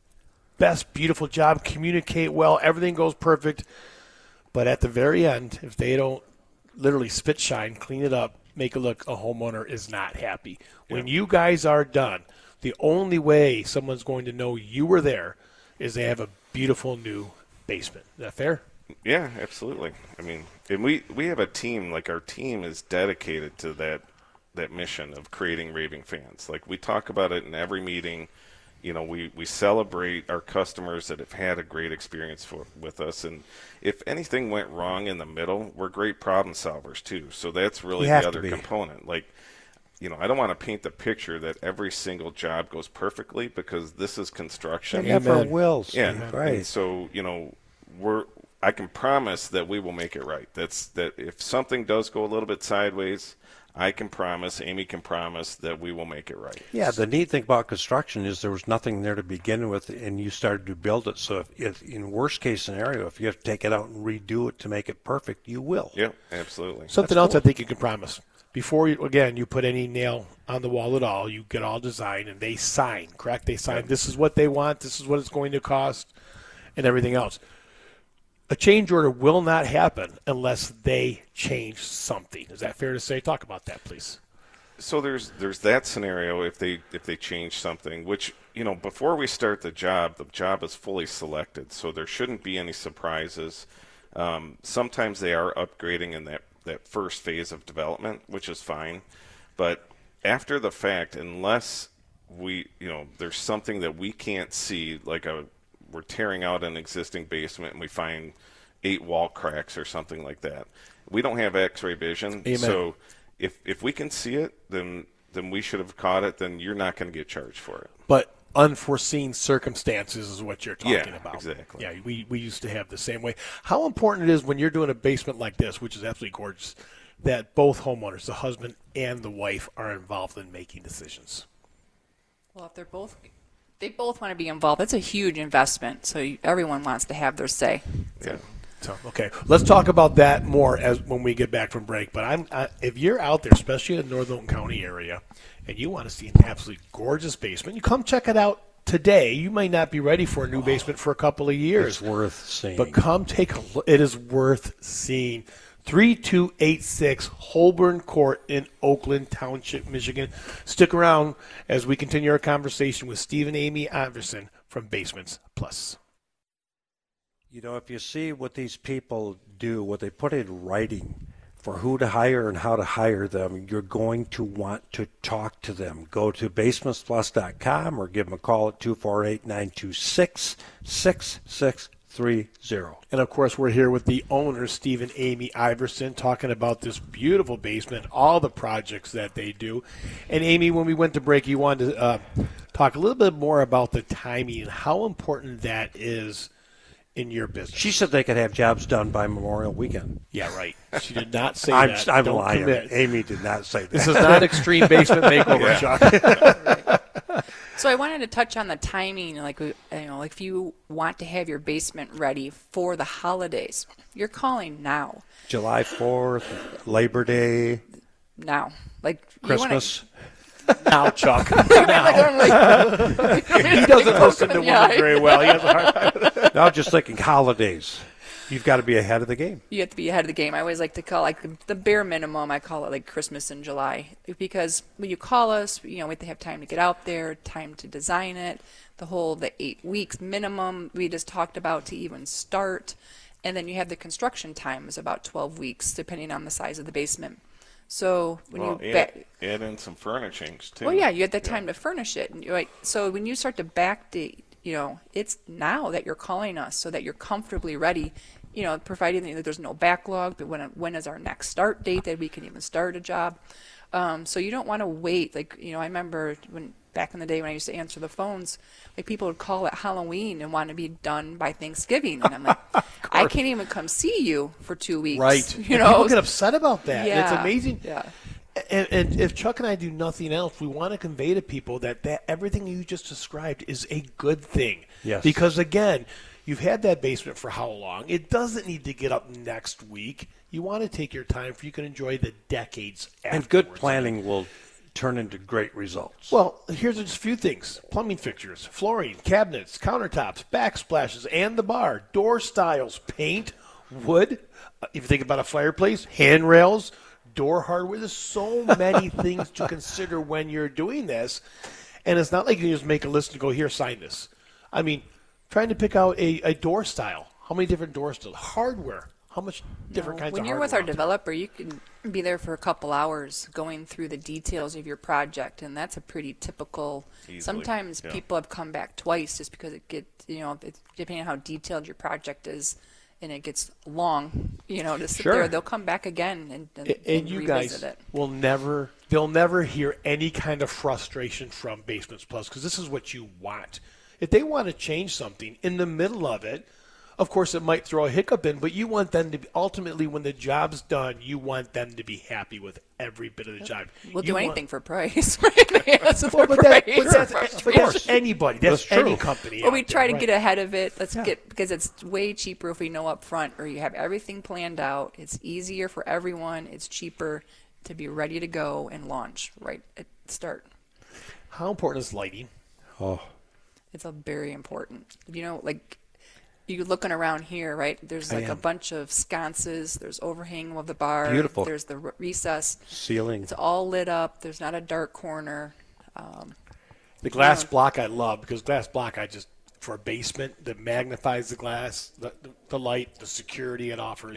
best, beautiful job, communicate well, everything goes perfect. But at the very end, if they don't literally spit shine, clean it up, make it look, a homeowner is not happy. When you guys are done, the only way someone's going to know you were there is they have a beautiful new basement. Is that fair? Yeah, absolutely. I mean, and we, we have a team, like our team is dedicated to that that mission of creating raving fans. Like, we talk about it in every meeting. You know, we, we celebrate our customers that have had a great experience for, with us. And if anything went wrong in the middle, we're great problem solvers too. So that's really We the have to other be. component. Like, you know, I don't want to paint the picture that every single job goes perfectly, because this is construction. It never Amen. will. Yeah, Steve. and Right. so you know, we're. I can promise that we will make it right. That's that. If something does go a little bit sideways, I can promise. Amy can promise that we will make it right. Yeah, the neat thing about construction is there was nothing there to begin with, and you started to build it. So, if, if in worst case scenario, if you have to take it out and redo it to make it perfect, you will. Yeah, absolutely. Something That's else cool. I think you can promise. Before, you, again, you put any nail on the wall at all, you get all designed, and they sign, correct? They sign, this is what they want, this is what it's going to cost, and everything else. A change order will not happen unless they change something. Is that fair to say? Talk about that, please. So there's there's that scenario if they if they change something, which, you know, before we start the job, the job is fully selected, so there shouldn't be any surprises. Um, sometimes they are upgrading in that that first phase of development, which is fine. But after the fact, unless we, you know, there's something that we can't see, like a we're tearing out an existing basement and we find eight wall cracks or something like that. We don't have X-ray vision, Amen. so if if we can see it, then then we should have caught it. Then you're not going to get charged for it. But unforeseen circumstances is what you're talking Yeah, about. exactly. Yeah, we, we used to have the same way. How important it is when you're doing a basement like this, which is absolutely gorgeous, that both homeowners, the husband and the wife, are involved in making decisions. Well, if they're both, they both want to be involved. That's a huge investment. So you, everyone wants to have their say. Yeah. So, okay, let's talk about that more as when we get back from break. But I'm, I, if you're out there, especially in the North Oakland County area, and you want to see an absolutely gorgeous basement, you come check it out today. You may not be ready for a new basement for a couple of years. It's worth seeing. But come take a look. It is worth seeing. three two eight six Holborn Court in Oakland Township, Michigan. Stick around as we continue our conversation with Steve and Amy Iverson from Basements Plus. You know, if you see what these people do, what they put in writing for who to hire and how to hire them, you're going to want to talk to them. Go to basements plus dot com or give them a call at two four eight, nine two six, six six three zero. And, of course, we're here with the owners, Steve and Amy Iverson, talking about this beautiful basement, all the projects that they do. And, Amy, when we went to break, you wanted to uh, talk a little bit more about the timing and how important that is in your business. She said they could have jobs done by Memorial Weekend. Yeah, right. She did not say I'm, that. I'm Don't lying. commit. Amy did not say that. This is not extreme basement makeover, Chuck. So I wanted to touch on the timing, like we- you know, like if you want to have your basement ready for the holidays, you're calling now. July fourth, Labor Day, Now, like Christmas. Now, Chuck. You wanna, like, He doesn't listen to Yeah. women very well. He has a hard time. Now, just thinking holidays. You've got to be ahead of the game. You have to be ahead of the game. I always like to call like the, the bare minimum. I call it like Christmas in July, because when you call us, you know, we have to have time to get out there, time to design it, the whole the eight weeks minimum we just talked about to even start, and then you have the construction time is about twelve weeks depending on the size of the basement. So when Well, you add, ba- add in some furnishings too. well, yeah, you had the time to furnish it, and you're like, so when you start to backdate, you know, it's now that you're calling us so that you're comfortably ready. You know, providing that there's no backlog, but when when is our next start date that we can even start a job? Um, so you don't want to wait. Like, you know, I remember when back in the day when I used to answer the phones, like people would call at Halloween and want to be done by Thanksgiving, and I'm like, I can't even come see you for two weeks. Right. You And know, people get upset about that. Yeah. It's amazing. Yeah. And, and if Chuck and I do nothing else, we want to convey to people that, that everything you just described is a good thing. Yes. Because, again, you've had that basement for how long? It doesn't need to get up next week. You want to take your time so you can enjoy the decades afterwards. And good planning will turn into great results. Well, here's just a few things. Plumbing fixtures, flooring, cabinets, countertops, backsplashes, and the bar, door styles, paint, wood. Uh, if you think about a fireplace, handrails, door hardware. There's so many things to consider when you're doing this. And it's not like you just make a list and go, here, sign this. I mean, trying to pick out a, a door style. How many different door styles? Hardware. How much different No, kinds when of you're hardware? with our out there? developer, you can be there for a couple hours going through the details of your project, and that's a pretty typical. Easily, Sometimes yeah. people have come back twice just because it gets, you know, it's, depending on how detailed your project is, and it gets long, you know, to sit Sure. there, they'll come back again and, and, And, and you revisit guys it. will never, they'll never hear any kind of frustration from Basements Plus because this is what you want. If they want to change something in the middle of it, of course it might throw a hiccup in, but you want them to be, ultimately when the job's done, you want them to be happy with every bit of the job. We'll You do want- anything for price, right? Yes, Well, for but, that, price. but, that's, Of but course. that's anybody. That's, That's true. any company. Well, we out try there, to right? get ahead of it. Let's Yeah. get, because it's way cheaper if we know up front, or you have everything planned out. It's easier for everyone. It's cheaper to be ready to go and launch right at the start. How important is lighting? Oh, It's a very important. You know, like you're looking around here, right? There's I like a am. bunch of sconces. There's overhang of the bar. Beautiful. There's the re- recess. ceiling. It's all lit up. There's not a dark corner. Um, The glass Yeah. block I love because glass block I just for a basement that magnifies the glass, the, the, the light, the security it offers. Yeah.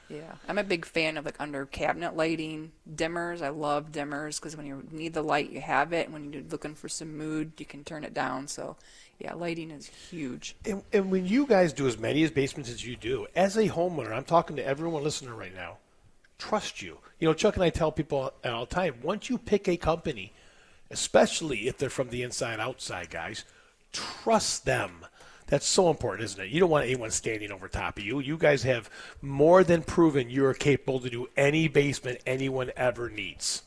Yeah, I'm a big fan of like under cabinet lighting, dimmers. I love dimmers because when you need the light, you have it. When you're looking for some mood, you can turn it down. So, yeah, lighting is huge. And, and when you guys do as many as basements as you do, as a homeowner, I'm talking to everyone listening right now, trust you. You know, Chuck and I tell people all the time, once you pick a company, especially if they're from the inside outside, guys, trust them. That's so important, isn't it? You don't want anyone standing over top of you. You guys have more than proven you're capable to do any basement anyone ever needs.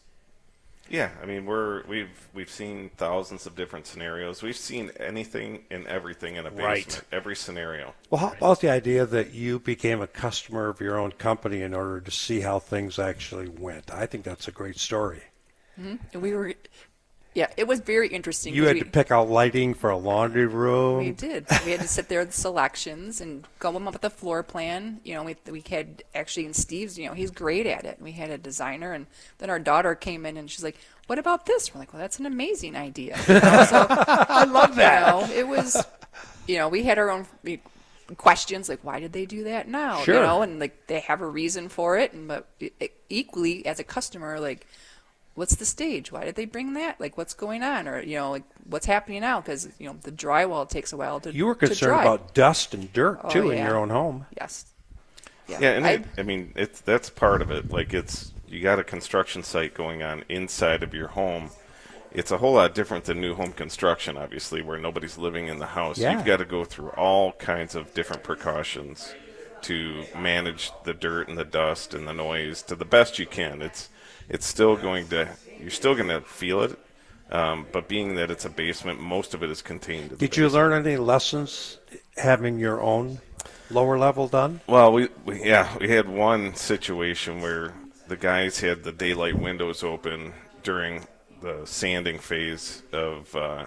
Yeah, I mean we're we've we've seen thousands of different scenarios. We've seen anything and everything in a basement, Right. every scenario. Well, how about the idea that you became a customer of your own company in order to see how things actually went? I think that's a great story. Mm-hmm. We were, yeah, it was very interesting. You 'cause had we, to pick out lighting for a laundry room. We did. We had to sit there with the selections and go up with the floor plan. You know, we we had actually in Steve's. You know, he's great at it. We had a designer, and then our daughter came in and she's like, "What about this?" We're like, "Well, that's an amazing idea." You know, so, I love that. You know, it was, you know, we had our own we, questions like, why did they do that now? Sure. You know, and like they have a reason for it, and but it, equally as a customer, like. What's the stage? Why did they bring that? Like, what's going on? Or, you know, like, what's happening now? Because, you know, the drywall takes a while to You were to concerned dry. about dust and dirt, Oh, too, in yeah. your own home. Yes. Yeah, Yeah, and I, I, I mean it's that's part of it. Like it's you got a construction site going on inside of your home. It's a whole lot different than new home construction, obviously, where nobody's living in the house. Yeah. You've got to go through all kinds of different precautions to manage the dirt and the dust and the noise to the best you can. It's it's still going to you're still going to feel it, um, but being that it's a basement, most of it is contained. To the Did you basement. learn any lessons having your own lower level done? Well, we, we yeah we had one situation where the guys had the daylight windows open during the sanding phase of uh,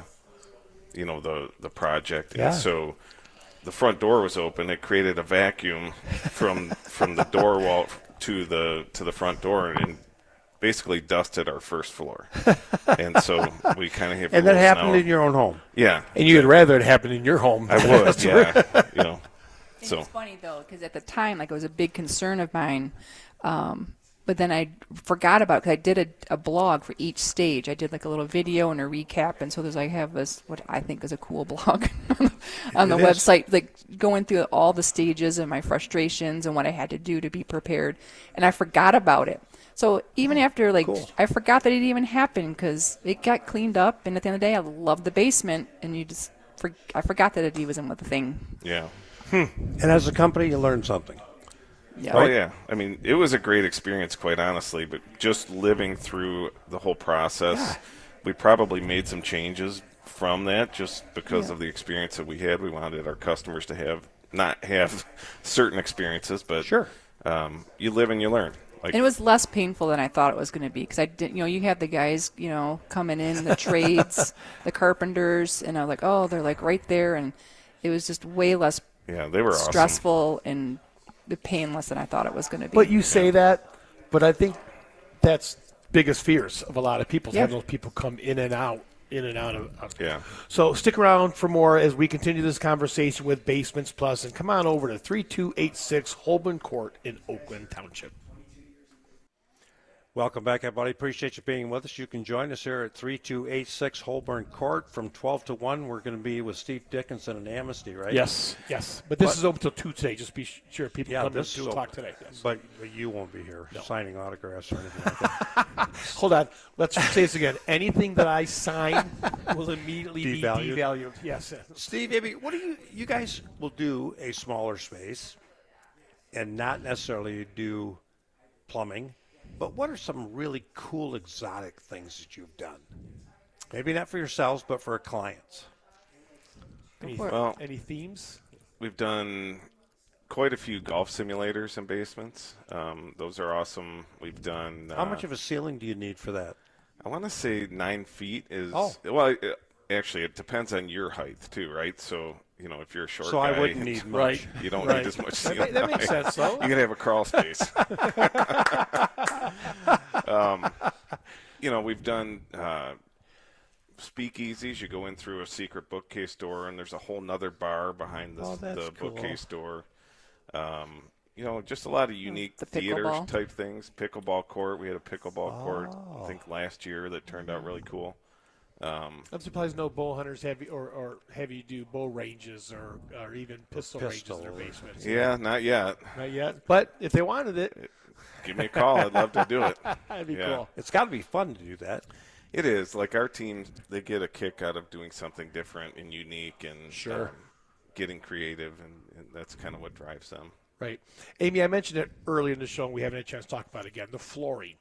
you know the the project, Yeah. and so the front door was open. It created a vacuum from from the door wall to the to the front door, and basically dusted our first floor. And so we kind of have. And a that little happened snow. in your own home. Yeah, And you'd rather it happen in your home. I would. Yeah, you know. And So it's funny though, because at the time, like it was a big concern of mine, um, but then I forgot about because I did a, a blog for each stage. I did like a little video and a recap, and so there's I have this what I think is a cool blog on the It is. website, like going through all the stages and my frustrations and what I had to do to be prepared, and I forgot about it. So even after like cool. I forgot that it even happened because it got cleaned up, and at the end of the day, I loved the basement, and you just for, I forgot that it even was a thing. yeah. And as a company, you learned something. Yeah. Oh yeah, I mean it was a great experience, quite honestly. But just living through the whole process, we probably made some changes from that, just because Yeah. of the experience that we had. We wanted our customers to have not have certain experiences, but Sure. um, you live and you learn. Like And it was less painful than I thought it was going to be because I did, you know, you have the guys, you know, coming in, the trades, the carpenters, and I was like, oh, they're like right there, and it was just way less yeah, they were awesome. stressful and painless than I thought it was going to be. But you say that, but I think that's biggest fears of a lot of people, is Yeah. having those people come in and out, in and out of. of Yeah. So stick around for more as we continue this conversation with Basements Plus, and come on over to three two eight six Holborn Court in Oakland Township. Welcome back, everybody. Appreciate you being with us. You can join us here at three two eight six Holborn Court from twelve to one. We're going to be with Steve Dickinson and Amnesty, right? Yes, yes. But this But- is open till two today. Just be sure people Yeah, come in this at is two o'clock open. today. Yes. But, but you won't be here No. signing autographs or anything like that. Hold on. Let's say this again. Anything that I sign will immediately Devalued? be devalued. Yes. Steve, maybe what do you you guys will do a smaller space and not necessarily do plumbing, but what are some really cool exotic things that you've done? Maybe not for yourselves, but for clients. Any, Well- any themes? We've done quite a few golf simulators in basements. Um, those are awesome. We've done. Uh, How much of a ceiling do you need for that? I want to say nine feet is. Oh. Well, it, actually, it depends on your height too, right? So you know, if you're a short So guy, I wouldn't need much. Right. You don't Right. need as much That, ceiling ma- that makes height. sense, though. You can have a crawl space. um, you know, we've done uh, speakeasies. You go in through a secret bookcase door, and there's a whole nother bar behind the, Oh, that's the cool. bookcase door. Um, you know, just a lot of unique The theater pickleball. type things. Pickleball court. We had a pickleball court, I think, last year that turned out really cool. Um, I'm surprised no bow hunters have you, or, or have you do bow ranges or, or even pistol, pistol. ranges in their basements. yeah, not yet. Not yet. But if they wanted it, Give me a call. I'd love to do it. that'd be Yeah. cool. It's got to be fun to do that. It is. Like our team, they get a kick out of doing something different and unique and Sure. um, getting creative, and, and that's kind of what drives them. Right. Amy, I mentioned it earlier in the show, and we haven't had a chance to talk about it again. The flooring.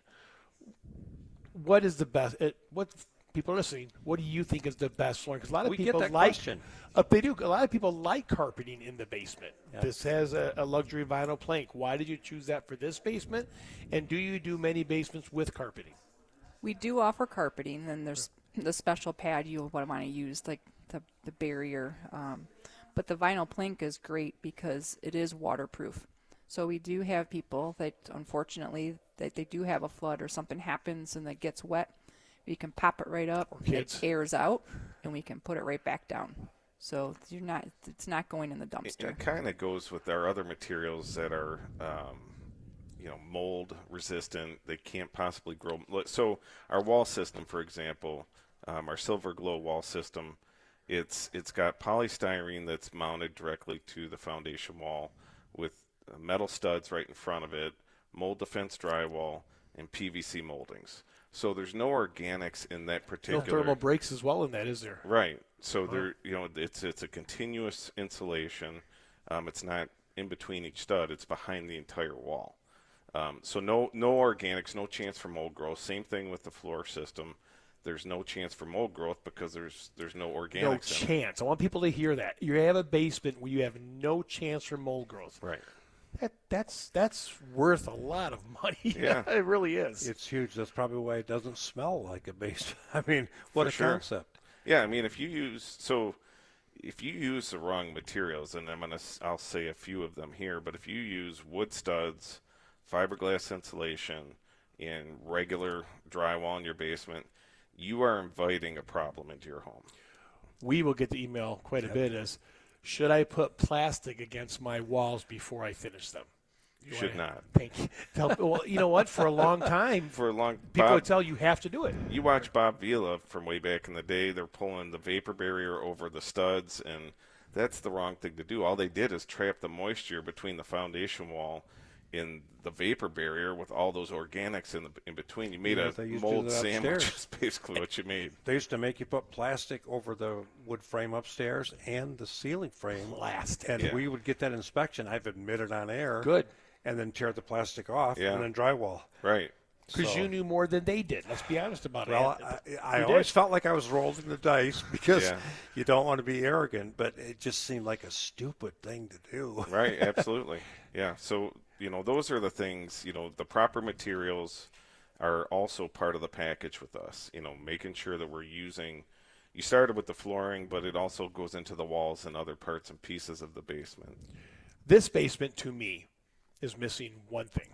What is the best? It, what people are listening? What do you think is the best flooring? Because a lot of We get people that like. question. Uh, they do. A lot of people like carpeting in the basement. This has a, a luxury vinyl plank. Why did you choose that for this basement? And do you do many basements with carpeting? We do offer carpeting, and there's the special pad you would want to use, like the, the barrier. Um, but the vinyl plank is great because it is waterproof. So we do have people that, unfortunately, that they do have a flood or something happens and it gets wet. We can pop it right up, kids. it airs out, and we can put it right back down. So you're not, it's not going in the It, dumpster. it kind of goes with our other materials that are, um, you know, mold resistant. They can't possibly grow. So our wall system, for example, um, our Silver Glow wall system, it's it's got polystyrene that's mounted directly to the foundation wall with metal studs right in front of it, mold defense drywall, and P V C moldings. So there's no organics in that No particular. thermal breaks as well in that, is there? Right. So there, you know, it's it's a continuous insulation. Um, it's not in between each stud. It's behind the entire wall. Um, so no no organics, no chance for mold growth. Same thing with the floor system. There's no chance for mold growth because there's there's no organics. No in it. chance. I want people to hear that. You have a basement where you have no chance for mold growth. Right. That, that's that's worth a lot of money. Yeah. It really is. It's huge. That's probably why it doesn't smell like a basement. I mean, what For a sure. concept. Yeah, I mean, if you use so, if you use the wrong materials, and I'm gonna I'll say a few of them here, but if you use wood studs, fiberglass insulation, and regular drywall in your basement, you are inviting a problem into your home. We will get the email quite a bit as, should I put plastic against my walls before I finish them? You should not. Thank you. Tell, well, you know what? For a long time, For a long people Bob, would tell you have to do it. you watch Bob Vila from way back in the day. They're pulling the vapor barrier over the studs, and that's the wrong thing to do. All they did is trap the moisture between the foundation wall and the vapor barrier with all those organics in the in between. You made Yeah, they a used to do mold that sandwich. upstairs. Is basically what you made. They used to make you put plastic over the wood frame upstairs and the ceiling frame. Plastic. And Yeah. we would get that inspection. I've admitted on air. Good. And then tear the plastic off Yeah. and then drywall. Right. Because So- you knew more than they did. Let's be honest about Well, it. I, I You always did. felt like I was rolling the dice because Yeah. you don't want to be arrogant, but it just seemed like a stupid thing to do. Right, absolutely. Yeah. So, you know, those are the things, you know, the proper materials are also part of the package with us. You know, making sure that we're using, you started with the flooring, but it also goes into the walls and other parts and pieces of the basement. This basement, to me, is missing one thing,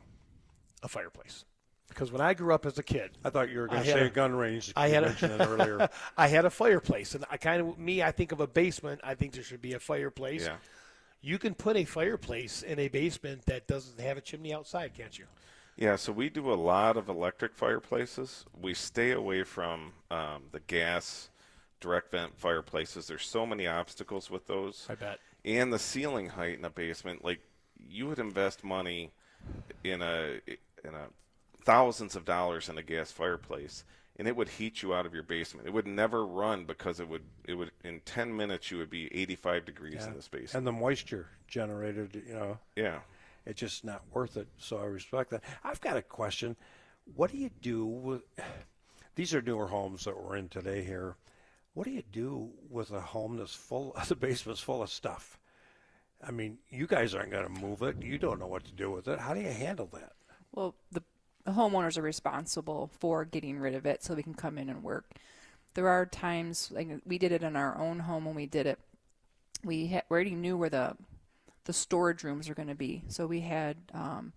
a fireplace. Because when I grew up as a kid, I thought you were going I to had say a- a gun range. I You had a- mentioned it earlier. I had a fireplace. And I kind of, me, I think of a basement, I think there should be a fireplace. Yeah. You can put a fireplace in a basement that doesn't have a chimney outside, can't you? Yeah, so we do a lot of electric fireplaces. We stay away from um, the gas direct vent fireplaces. There's so many obstacles with those. I bet. And the ceiling height in a basement, like you would invest money in a in a thousands of dollars in a gas fireplace, and it would heat you out of your basement. It would never run because it would it would in ten minutes you would be eighty-five degrees in this basement. And the moisture generated, you know, Yeah. it's just not worth it. So I respect that. I've got a question. What do you do with these are newer homes that we're in today here? What do you do with a home that's full, the basement's full of stuff? I mean, you guys aren't going to move it. You don't know what to do with it. How do you handle that? Well, the, the homeowners are responsible for getting rid of it so we can come in and work. There are times, like we did it in our own home when we did it. We, ha- we already knew where the the storage rooms are going to be. So we had um,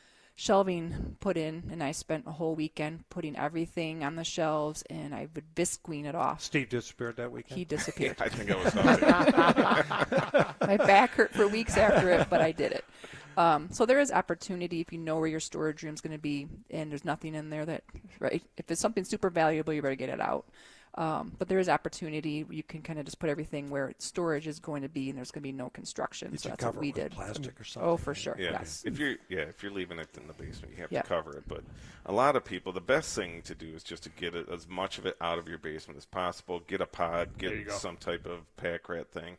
shelving put in, and I spent a whole weekend putting everything on the shelves, and I would visqueen it off. Steve disappeared that weekend. He disappeared. I think I was talking. My back hurt for weeks after it, but I did it. Um, so there is opportunity if you know where your storage room is going to be and there's nothing in there that, right? If it's something super valuable, you better get it out. Um, but there is opportunity. You can kind of just put everything where storage is going to be, and there's going to be no construction. Did so you that's cover what we it with did. plastic or something? Oh, for sure. Yeah. Yes. If you're yeah, if you're leaving it in the basement, you have Yeah. to cover it. But a lot of people, the best thing to do is just to get it, as much of it out of your basement as possible. Get a pod, There you get go. some type of pack rat thing,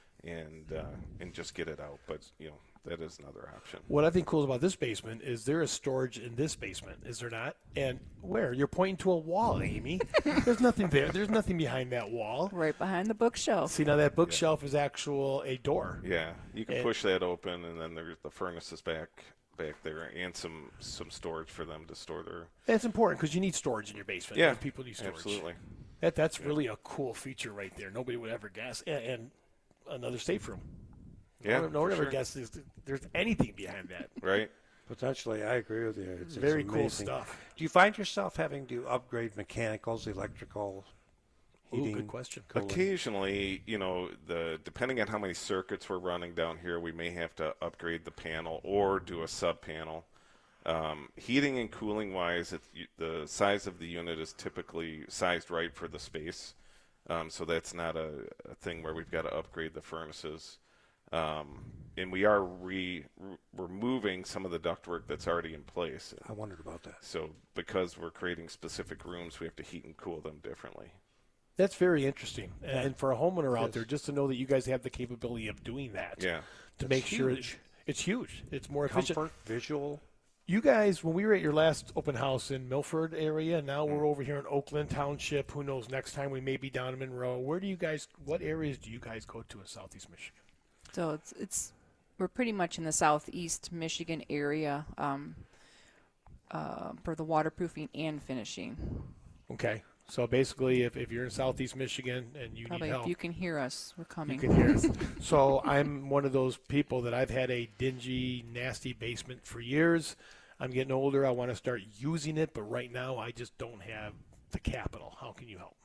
and uh, and just get it out. But you know that is another option. What I think cool about this basement is there is storage in this basement, is there not? And where? You're pointing to a wall, Amy. There's nothing there. There's nothing behind that wall. Right behind the bookshelf. See, now that bookshelf is actual a door. Yeah, you can And- push that open, and then there's the furnace is back back there, and some some storage for them to store their. That's important because you need storage in your basement. Yeah, People need storage. absolutely. That that's really a cool feature right there. Nobody would ever guess. And, and another safe room. Yeah, no, one- no for one ever sure. guesses there's anything behind that. Right. Potentially, I agree with you. It's, it's Very cool amazing. stuff. Do you find yourself having to upgrade mechanicals, electrical, Ooh, heating? good question. cooling? Occasionally, you know, the depending on how many circuits we're running down here, we may have to upgrade the panel or do a sub panel. Um, heating and cooling wise, it, you- the size of the unit is typically sized right for the space, um, so that's not a, a thing where we've got to upgrade the furnaces. Um, and we are re, re removing some of the ductwork that's already in place. I wondered about that. So because we're creating specific rooms, we have to heat and cool them differently. That's very interesting. And for a homeowner out Yes. there, just to know that you guys have the capability of doing that. Yeah. To That's make sure huge. it, it's huge. It's more efficient. Comfort, visual. You guys, when we were at your last open house in Milford area, now we're over here in Oakland Township. Who knows? Next time we may be down in Monroe. Where do you guys? What areas do you guys go to in Southeast Michigan? So it's it's we're pretty much in the southeast Michigan area um, uh, for the waterproofing and finishing. Okay, so basically, if, if you're in Southeast Michigan and you Probably need help, if you can hear us, we're coming. you can hear us. So I'm one of those people that I've had a dingy, nasty basement for years. I'm getting older. I want to start using it, but right now I just don't have the capital. How can you help?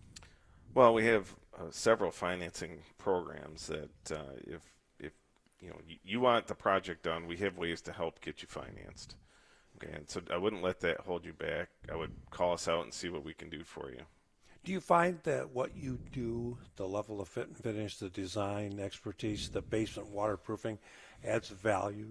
Well, we have uh, several financing programs that uh, if if you know you, you want the project done, we have ways to help get you financed. Okay, and so I wouldn't let that hold you back. I would call us out and see what we can do for you. Do you find that what you do, the level of fit and finish, the design expertise, the basement waterproofing, adds value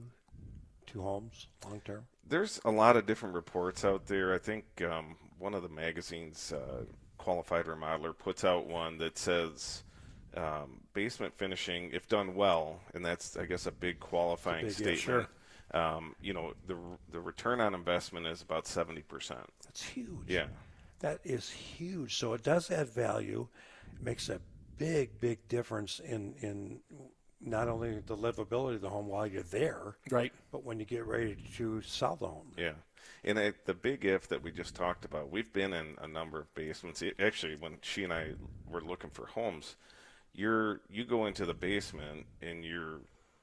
to homes long term? There's a lot of different reports out there. I think um, one of the magazines, uh, Qualified Remodeler, puts out one that says um, basement finishing, if done well, and that's, I guess, a big qualifying It's a big, yeah, statement. Um, you know, the the return on investment is about seventy percent. That's huge. Yeah. That is huge. So it does add value. It makes a big, big difference in, in not only the livability of the home while you're there, Right. but when you get ready to sell the home. Yeah. And I, the big if that we just talked about, we've been in a number of basements. It, actually, when she and I were looking for homes, you're you go into the basement and you're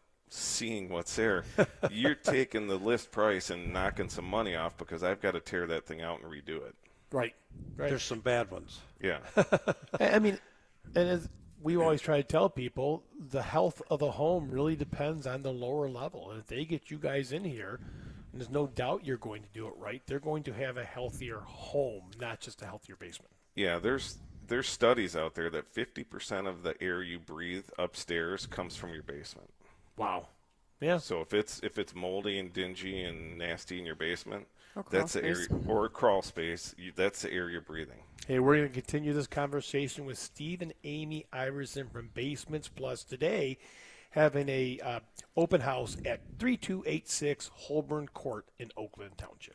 seeing what's there. You're taking the list price and knocking some money off because I've got to tear that thing out and redo it. Right. Right. There's some bad ones. Yeah. I I mean, and as we always try to tell people, the health of the home really depends on the lower level. And if they get you guys in here, and there's no doubt you're going to do it right, they're going to have a healthier home, not just a healthier basement. Yeah, there's there's studies out there that fifty percent of the air you breathe upstairs comes from your basement. Wow. Yeah. So if it's if it's moldy and dingy and nasty in your basement, Or crawl that's the area, space. or crawl space. You, that's the air you're breathing. Hey, we're going to continue this conversation with Steve and Amy Iverson from Basements Plus today, having a uh, open house at three two eight six Holborn Court in Oakland Township.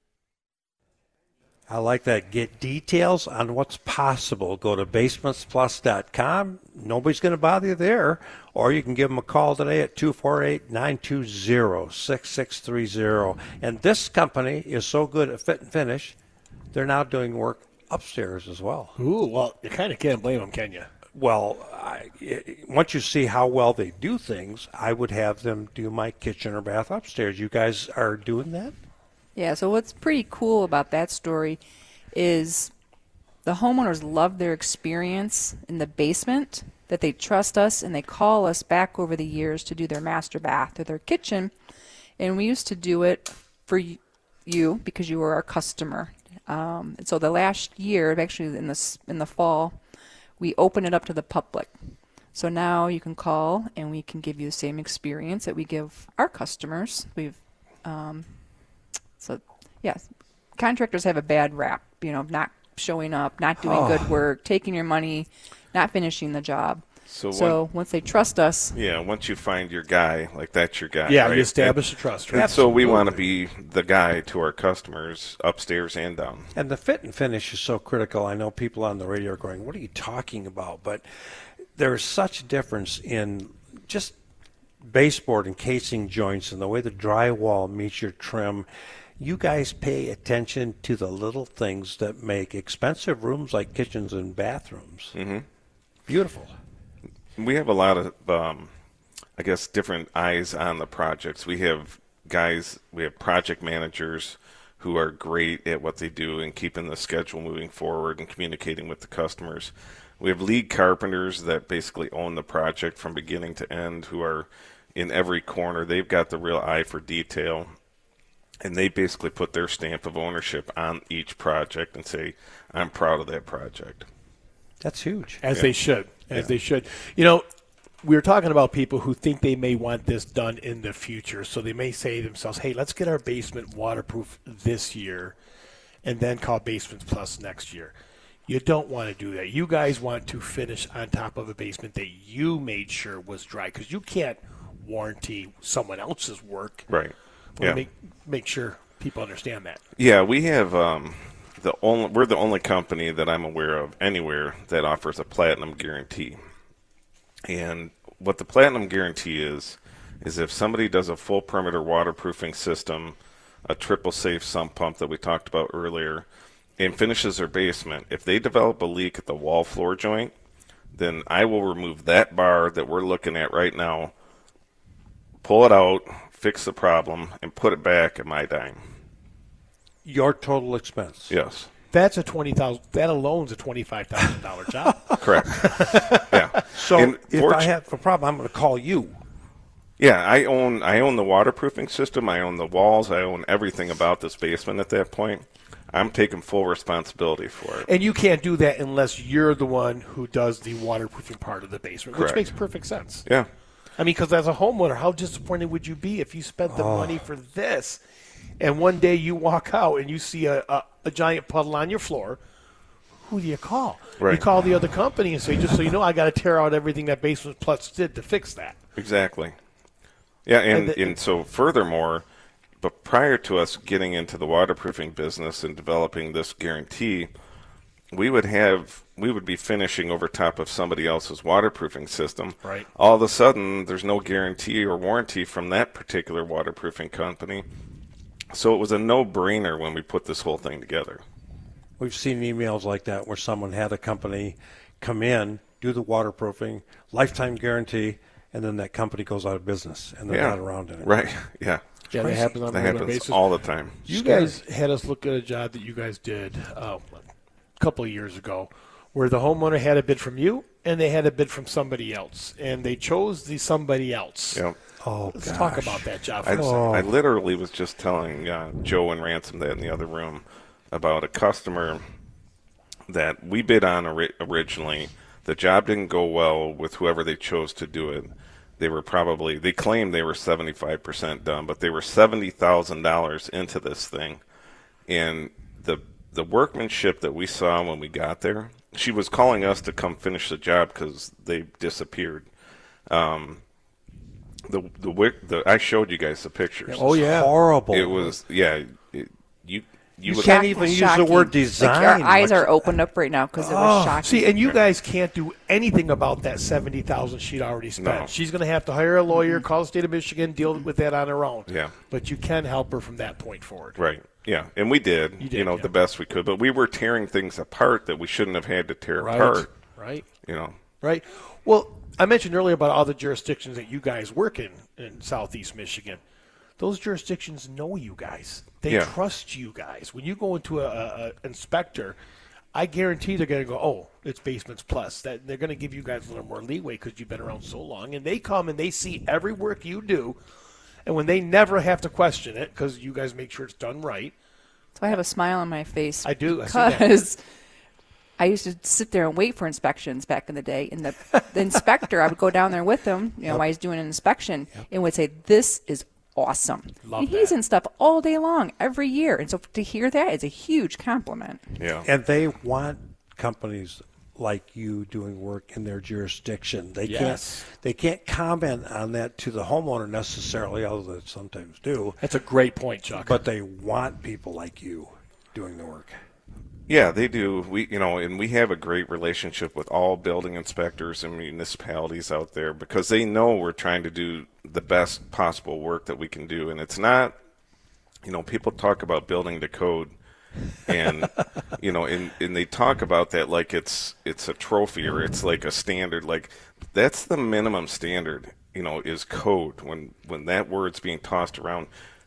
I like that. Get details on what's possible. Go to basements plus dot com. Nobody's going to bother you there. Or you can give them a call today at two four eight, nine two zero, six six three zero. And this company is so good at fit and finish, they're now doing work upstairs as well. Ooh, well, you kind of can't blame them, can you? Well, I, once you see how well they do things, I would have them do my kitchen or bath upstairs. You guys are doing that? Yeah, so what's pretty cool about that story is the homeowners love their experience in the basement, that they trust us and they call us back over the years to do their master bath or their kitchen. And we used to do it for y- you because you were our customer. Um, and so the last year, actually in the s- in the fall, we opened it up to the public. So now you can call and we can give you the same experience that we give our customers. We've um, so yes, contractors have a bad rap, you know, not showing up, not doing Oh. good work, taking your money, not finishing the job. So, So when, once they trust us, yeah, once you find your guy, like that's your guy. Yeah, right? you establish a trust. And Right? so we want to be the guy to our customers upstairs and down. And the fit and finish is so critical. I know people on the radio are going, what are you talking about? But there is such a difference in just baseboard and casing joints and the way the drywall meets your trim. You guys pay attention to the little things that make expensive rooms like kitchens and bathrooms Mm-hmm. beautiful. We have a lot of, um, I guess, different eyes on the projects. We have guys, we have project managers who are great at what they do and keeping the schedule moving forward and communicating with the customers. We have lead carpenters that basically own the project from beginning to end, who are in every corner. They've got the real eye for detail, and they basically put their stamp of ownership on each project and say, I'm proud of that project. That's huge. As Yeah. they should. As Yeah. they should. You know, we were talking about people who think they may want this done in the future. So they may say to themselves, hey, let's get our basement waterproof this year and then call Basements Plus next year. You don't want to do that. You guys want to finish on top of a basement that you made sure was dry, because you can't warranty someone else's work. Right. We Yeah. make, make sure people understand that. Yeah, we have um, the only we're the only company that I'm aware of anywhere that offers a platinum guarantee. And what the platinum guarantee is is if somebody does a full perimeter waterproofing system, a triple safe sump pump that we talked about earlier, and finishes their basement, if they develop a leak at the wall floor joint, then I will remove that bar that we're looking at right now, pull it out, fix the problem, and put it back at my dime. Your total expense. Yes. That's a twenty thousand. That alone's a twenty-five thousand dollar job. Correct. Yeah. So And if fortu- I have a problem, I'm going to call you. Yeah, I own I own the waterproofing system. I own the walls. I own everything about this basement at that point. I'm taking full responsibility for it. And you can't do that unless you're the one who does the waterproofing part of the basement, Correct. which makes perfect sense. Yeah. I mean, because as a homeowner, how disappointed would you be if you spent the money for this, and one day you walk out and you see a, a, a giant puddle on your floor? Who do you call? Right. You call the other company and say, just so you know, I got to tear out everything that Basement Plus did to fix that. Exactly. Yeah, and, And the- and so furthermore, but prior to us getting into the waterproofing business and developing this guarantee, we would have we would be finishing over top of somebody else's waterproofing system. Right. All of a sudden, there's no guarantee or warranty from that particular waterproofing company. So it was a no-brainer when we put this whole thing together. We've seen emails like that where someone had a company come in, do the waterproofing, lifetime guarantee, and then that company goes out of business and they're Yeah. not around anymore. Right. Yeah. Yeah, that happens on a That regular happens basis. all the time. You Scary. guys had us look at a job that you guys did uh, a couple of years ago, where the homeowner had a bid from you and they had a bid from somebody else, and they chose the somebody else. Yeah. Oh, Let's gosh. talk about that job for I, a second. I literally was just telling uh, Joe and Ransom that in the other room about a customer that we bid on ori- originally. The job didn't go well with whoever they chose to do it. They were probably, they claimed they were seventy-five percent done, but they were seventy thousand dollars into this thing. And the the workmanship that we saw when we got there, she was calling us to come finish the job because they disappeared. Um, the the wick the I showed you guys the pictures. Oh, yeah. Horrible. It was yeah. It, you you, You would, can't even use the Shocking. word Like design. your eyes much- are opened up right now because it was shocking. See, and you guys can't do anything about that seventy thousand she'd already spent. No. She's going to have to hire a lawyer, call the state of Michigan, deal with that on her own. Yeah. But you can help her from that point forward. right. Yeah, and we did. You did, know yeah. the best we could, but we were tearing things apart that we shouldn't have had to tear Right. apart. Right. You know. Right. Well, I mentioned earlier about all the jurisdictions that you guys work in in Southeast Michigan. Those jurisdictions know you guys. They Yeah. trust you guys. When you go into a, a, a inspector, I guarantee they're going to go, oh, it's Basements Plus. That they're going to give you guys a little more leeway because you've been around so long. And they come and they see every work you do, And when they never have to question it, because you guys make sure it's done right. So I have a smile on my face. I do. I see that. Because I used to sit there and wait for inspections back in the day. And the, the inspector, I would go down there with him, you know, Yep. while he's doing an inspection, yep. and would say, "This is awesome." Love and he's that. in stuff all day long, every year. And so to hear that is a huge compliment. Yeah. And they want companies like you doing work in their jurisdiction. They Yes. can't they can't comment on that to the homeowner necessarily, although they sometimes do. That's a great point, Chuck. But they want people like you doing the work. Yeah, they do. We, you know, and we have a great relationship with all building inspectors and municipalities out there because they know we're trying to do the best possible work that we can do. And it's not, you know, people talk about building to code, and you know, and, and they talk about that like it's it's a trophy or it's like a standard. Like that's the minimum standard, you know, is code. When when that word's being tossed around,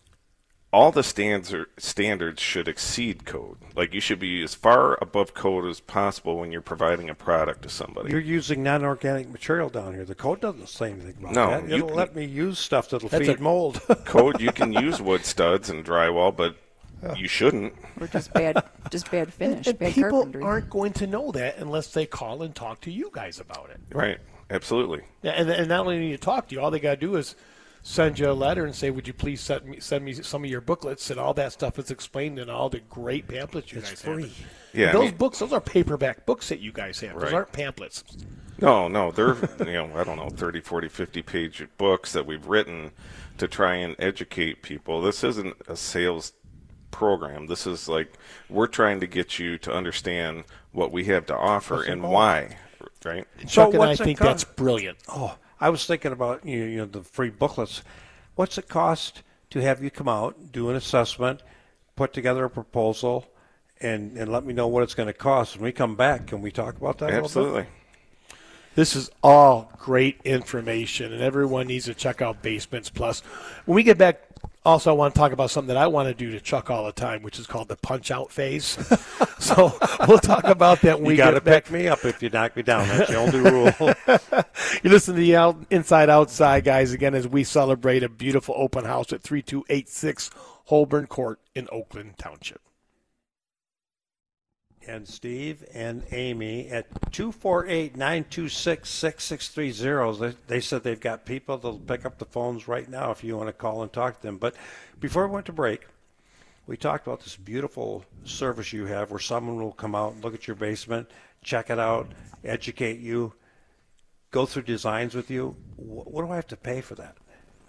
all the standards standards should exceed code. Like you should be as far above code as possible when you're providing a product to somebody. You're using non-organic material down here. The code doesn't say anything about No, that. you It'll can- let me use stuff that'll That's feed a- mold. Code, you can use wood studs and drywall, but you shouldn't. Or just bad, just bad finish, and bad people carpentry. aren't going to know that unless they call and talk to you guys about it. Right. Absolutely. Yeah, and, and not only need to talk to you, all they got to do is send you a letter and say, would you please send me, send me some of your booklets, and all that stuff is explained in all the great pamphlets you It's guys free. have. Yeah, I those mean- books, those are paperback books that you guys have. Those Right. aren't pamphlets. No, no, they're, you know, I don't know, thirty, forty, fifty page books that we've written to try and educate people. This isn't a sales program. This is like we're trying to get you to understand what we have to offer What's and involved? why, right? And So Chuck and I what's it think cost? that's brilliant. Oh, I was thinking about you you know the free booklets. What's it cost to have you come out, do an assessment, put together a proposal, and, and let me know what it's going to cost? When we come back, can we talk about that a little bit? Absolutely. This is all great information, and everyone needs to check out Basements Plus. When we get back, also, I want to talk about something that I want to do to Chuck all the time, which is called the punch-out phase. So we'll talk about that when You we got to get back. pick me up if you knock me down. That's the only rule. You listen to the out, Inside Outside, guys, again, as we celebrate a beautiful open house at three two eight six Holborn Court in Oakland Township. And Steve and Amy at two four eight, nine two six, six six three zero. They, they said they've got people that'll pick up the phones right now if you want to call and talk to them. But before we went to break, we talked about this beautiful service you have where someone will come out and look at your basement, check it out, educate you, go through designs with you. Wh- What do I have to pay for that?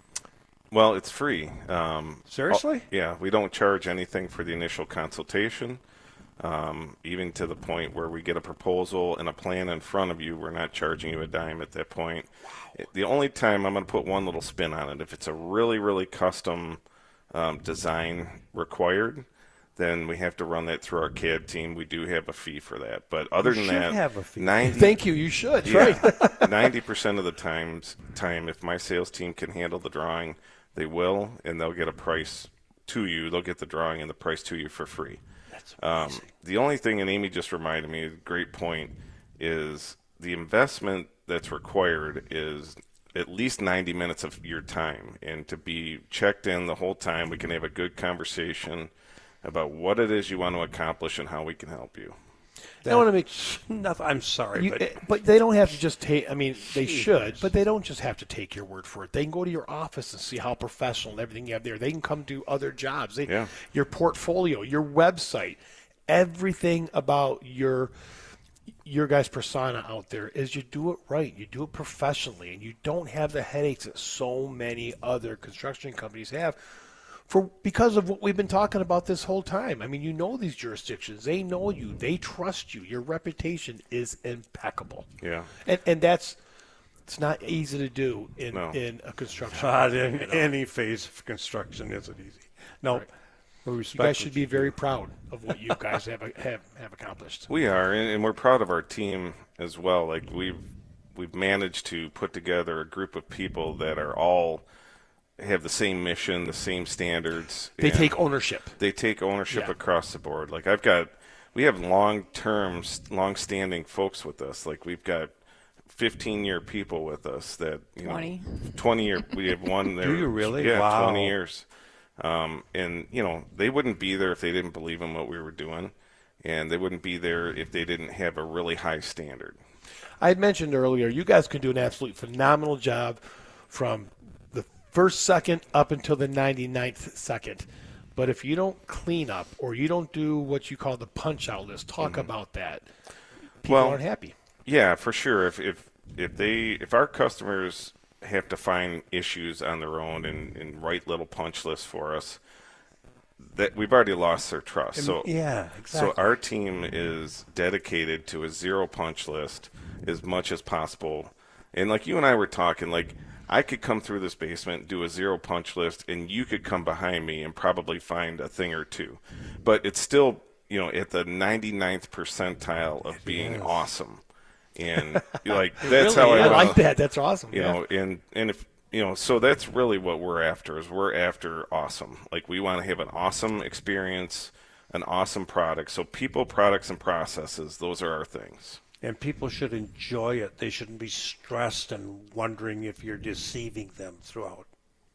Well, it's free. Um, Seriously? oh, yeah, we don't charge anything for the initial consultation. Um, even to the point where we get a proposal and a plan in front of you, we're not charging you a dime at that point. It- the only time I'm going to put one little spin on it, if it's a really, really custom um, design required, then we have to run that through our C A D team. We do have a fee for that. But other You than should that, have a fee. ninety Thank you. You should. yeah, Right. ninety percent of the times, time, if my sales team can handle the drawing, they will, and they'll get a price to you. They'll get the drawing and the price to you for free. That's Um, the only thing, and Amy just reminded me, a great point, is the investment that's required is at least ninety minutes of your time. And to be checked in the whole time, we can have a good conversation about what it is you want to accomplish and how we can help you. I want to make Nothing. I'm sorry, You, but eh, but they don't have to just take. I mean, they Jeez. should, but they don't just have to take your word for it. They can go to your office and see how professional and everything you have there. They can come do other jobs. They, Yeah. Your portfolio, your website, everything about your your guys' persona out there is you do it right. You do it professionally, and you don't have the headaches that so many other construction companies have. For because of what we've been talking about this whole time. I mean, you know these jurisdictions. They know you. They trust you. Your reputation is impeccable. Yeah. And and that's it's not easy to do in, No. in a construction. God, company, in you know. any phase of construction isn't easy. No, Right. we You respect guys what should be you very do. proud of what you guys have have have accomplished. We are, and, and we're proud of our team as well. Like we've we've managed to put together a group of people that are all have the same mission, the same standards. They and take ownership. They take ownership Yeah. across the board. Like I've got, we have long term, long standing folks with us. Like we've got fifteen-year people with us that, you twenty. know, twenty-year. We have one there. Do you really? Yeah, Wow. twenty years. Um, and, you know, they wouldn't be there if they didn't believe in what we were doing, and they wouldn't be there if they didn't have a really high standard. I had mentioned earlier, you guys can do an absolutely phenomenal job from the first second up until the ninety-ninth second. But if you don't clean up or you don't do what you call the punch-out list, talk mm-hmm. about that. People well, aren't happy. Yeah, for sure. If if if they if our customers have to find issues on their own and, and write little punch lists for us, that we've already lost their trust. So yeah, exactly. So our team is dedicated to a zero punch list as much as possible. And like you and I were talking, like I could come through this basement, do a zero punch list, and you could come behind me and probably find a thing or two. But it's still, you know, at the ninety-ninth percentile of being yes. awesome. And like that's really, how I, I like run, that. That's awesome. You yeah. know, and and if you know, so that's really what we're after. Is we're after awesome. Like we want to have an awesome experience, an awesome product. So people, products, and processes. Those are our things. And people should enjoy it. They shouldn't be stressed and wondering if you're deceiving them throughout.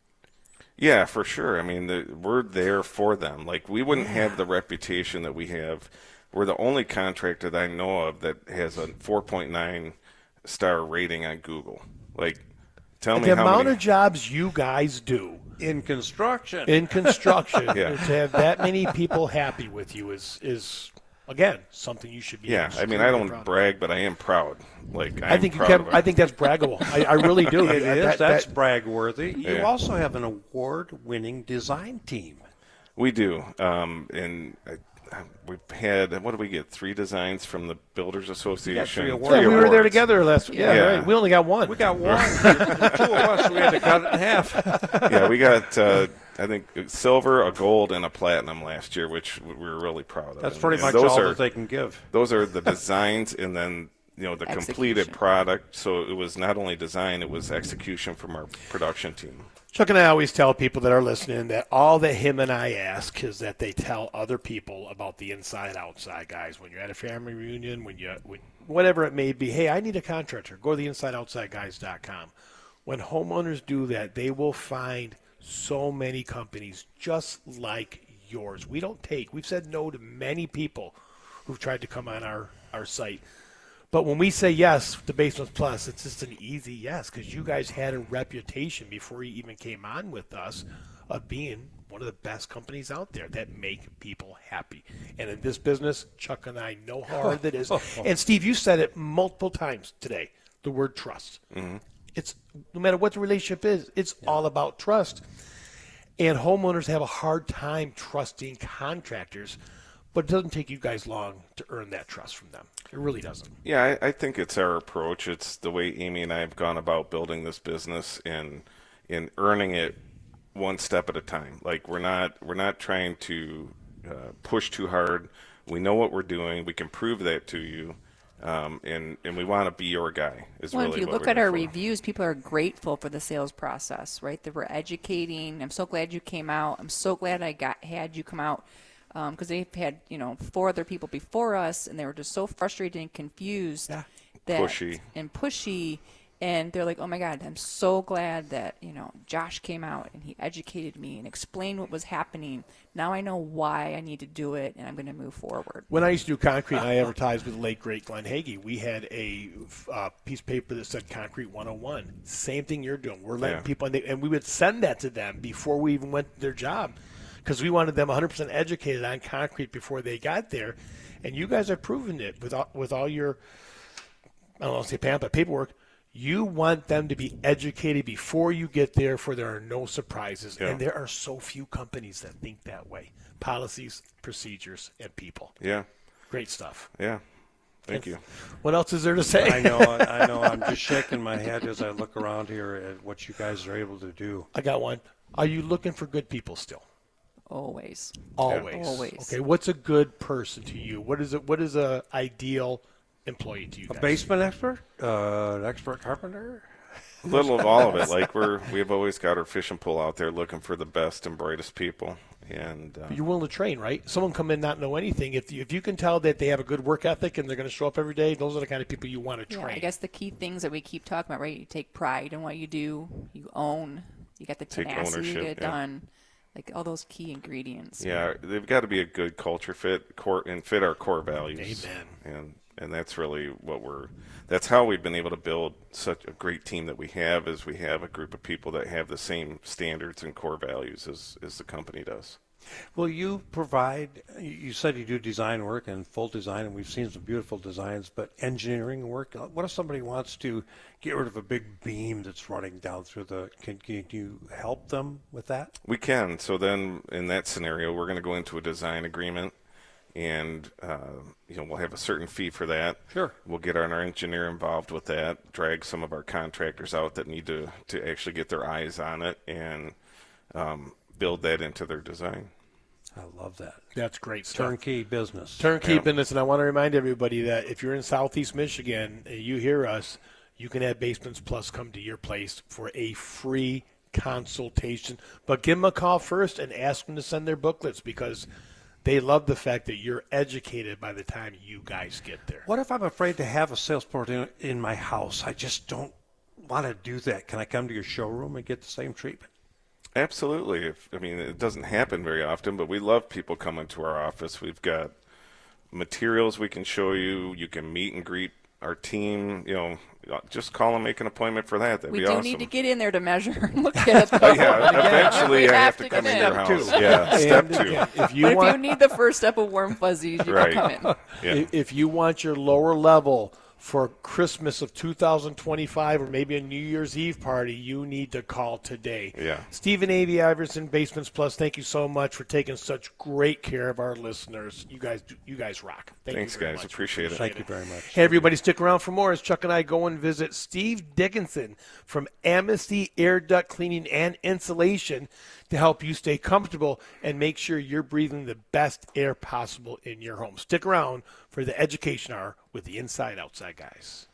Yeah, for sure. I mean, the, we're there for them. Like we wouldn't yeah. have the reputation that we have. We're the only contractor that I know of that has a four point nine star rating on Google. Like, tell and me the how amount many... of jobs you guys do in construction. In construction, yeah. to have that many people happy with you is is again something you should be. Yeah, I mean, I don't brag, but I am proud. Like, I'm I think proud you can. of it. I think that's braggable. I, I really do. It that, is. That, that's that, brag-worthy. You yeah. also have an award-winning design team. We do, um, and. I, We've had, what did we get, three designs from the Builders Association? three yeah, awards. we were there together last week. Yeah, Yeah. right. We only got one. We got one. Two of us, we had to cut it in half. Yeah, we got, uh, I think, silver, a gold, and a platinum last year, which we were really proud of. That's And pretty much those all are, that they can give. Those are the designs and then, you know, the completed Execution. product. So it was not only design, it was execution from our production team. Chuck and I always tell people that are listening that all that him and I ask is that they tell other people about the inside outside guys. When you're at a family reunion, when you when, whatever it may be, hey, I need a contractor. Go to the inside outside guys dot com. When homeowners do that, they will find so many companies just like yours. We don't take. We've said no to many people who've tried to come on our, our site. But when we say yes to Basements Plus, it's just an easy yes because you guys had a reputation before you even came on with us of being one of the best companies out there that make people happy. And in this business, Chuck and I know how hard that is. And, Steve, you said it multiple times today, the word trust. Mm-hmm. It's no matter what the relationship is, it's yeah. all about trust. And homeowners have a hard time trusting contractors. But it doesn't take you guys long to earn that trust from them. It really doesn't. Yeah, I, I think it's our approach. It's the way Amy and I have gone about building this business and and earning it one step at a time. Like we're not we're not trying to uh, push too hard. We know what we're doing. We can prove that to you, um, and and we want to be your guy. Is well, really if you what look we're at here our for. reviews, people are grateful for the sales process, right? That we're educating. I'm so glad you came out. I'm so glad I got had you come out. Because um, they've had, you know, four other people before us, and they were just so frustrated and confused yeah. that pushy. and pushy, and they're like, "Oh my God, I'm so glad that you know Josh came out and he educated me and explained what was happening. Now I know why I need to do it, and I'm going to move forward." When I used to do concrete, and I advertised with the late great Glenn Hagee. We had a uh, piece of paper that said Concrete one oh one. Same thing you're doing. We're letting yeah. people, and, they, and we would send that to them before we even went to their job. Because we wanted them one hundred percent educated on concrete before they got there. And you guys have proven it with all, with all your, I don't want to say Pam, but paperwork. You want them to be educated before you get there for there are no surprises. Yeah. And there are so few companies that think that way. Policies, procedures, and people. Yeah. Great stuff. Yeah. Thank That's, you. What else is there to say? I know. I know. I'm just shaking my head as I look around here at what you guys are able to do. I got one. Are you looking for good people still? Always. Always. Yeah. Always. Okay. What's a good person to you? What is it? What is a ideal employee to you guys? A basement expert? Uh, an expert carpenter? A little of all of it. Like we're we have always got our fishing pole out there looking for the best and brightest people, And uh, But you're willing to train, right? Someone come in not know anything. If you, if you can tell that they have a good work ethic and they're going to show up every day, those are the kind of people you want to Yeah, train. I guess the key things that we keep talking about, right? You take pride in what you do. You own. You got the Take tenacity to ownership, get it yeah. done. Like all those key ingredients. yeah, they've got to be a good culture fit, core and fit our core values. Amen. And and that's really what we're. That's how we've been able to build such a great team that we have. Is we have a group of people that have the same standards and core values as as the company does. Will you provide, you said you do design work and full design, and we've seen some beautiful designs, but engineering work, what if somebody wants to get rid of a big beam that's running down through the, can, can you help them with that? We can. So then, in that scenario, we're going to go into a design agreement, and uh, you know we'll have a certain fee for that. Sure. We'll get our, our engineer involved with that. Drag some of our contractors out that need to to actually get their eyes on it and um, build that into their design. I love that. That's great stuff. Turnkey business. Turnkey Yeah. business, and I want to remind everybody that if you're in Southeast Michigan, and you hear us, you can have Basements Plus come to your place for a free consultation. But give them a call first and ask them to send their booklets because they love the fact that you're educated by the time you guys get there. What if I'm afraid to have a salesport in, in my house? I just don't want to do that. Can I come to your showroom and get the same treatment? Absolutely. If, I mean, it doesn't happen very often, but we love people coming to our office. We've got materials we can show you. You can meet and greet our team. You know, just call and make an appointment for that. That'd We be do awesome. need to get in there to measure and look at it. Oh, yeah, eventually We I have have to to come get in your in. house. Step two. Yeah, step And two. again, if you But if want, you need the first step of warm fuzzies, you Right. can come in. Yeah. if you want your lower level for Christmas of two thousand twenty-five or maybe a New Year's Eve party, you need to call today. Yeah. Stephen Avey Iverson, Basements Plus, thank you so much for taking such great care of our listeners. You guys, do- you guys rock. Thank Thanks, you very guys. much. Appreciate it. Thank you very much. Hey, everybody, stick around for more as Chuck and I go and visit Steve Dickinson from Amnesty Air Duct Cleaning and Insulation to help you stay comfortable and make sure you're breathing the best air possible in your home. Stick around for the Education Hour with the Inside Outside guys.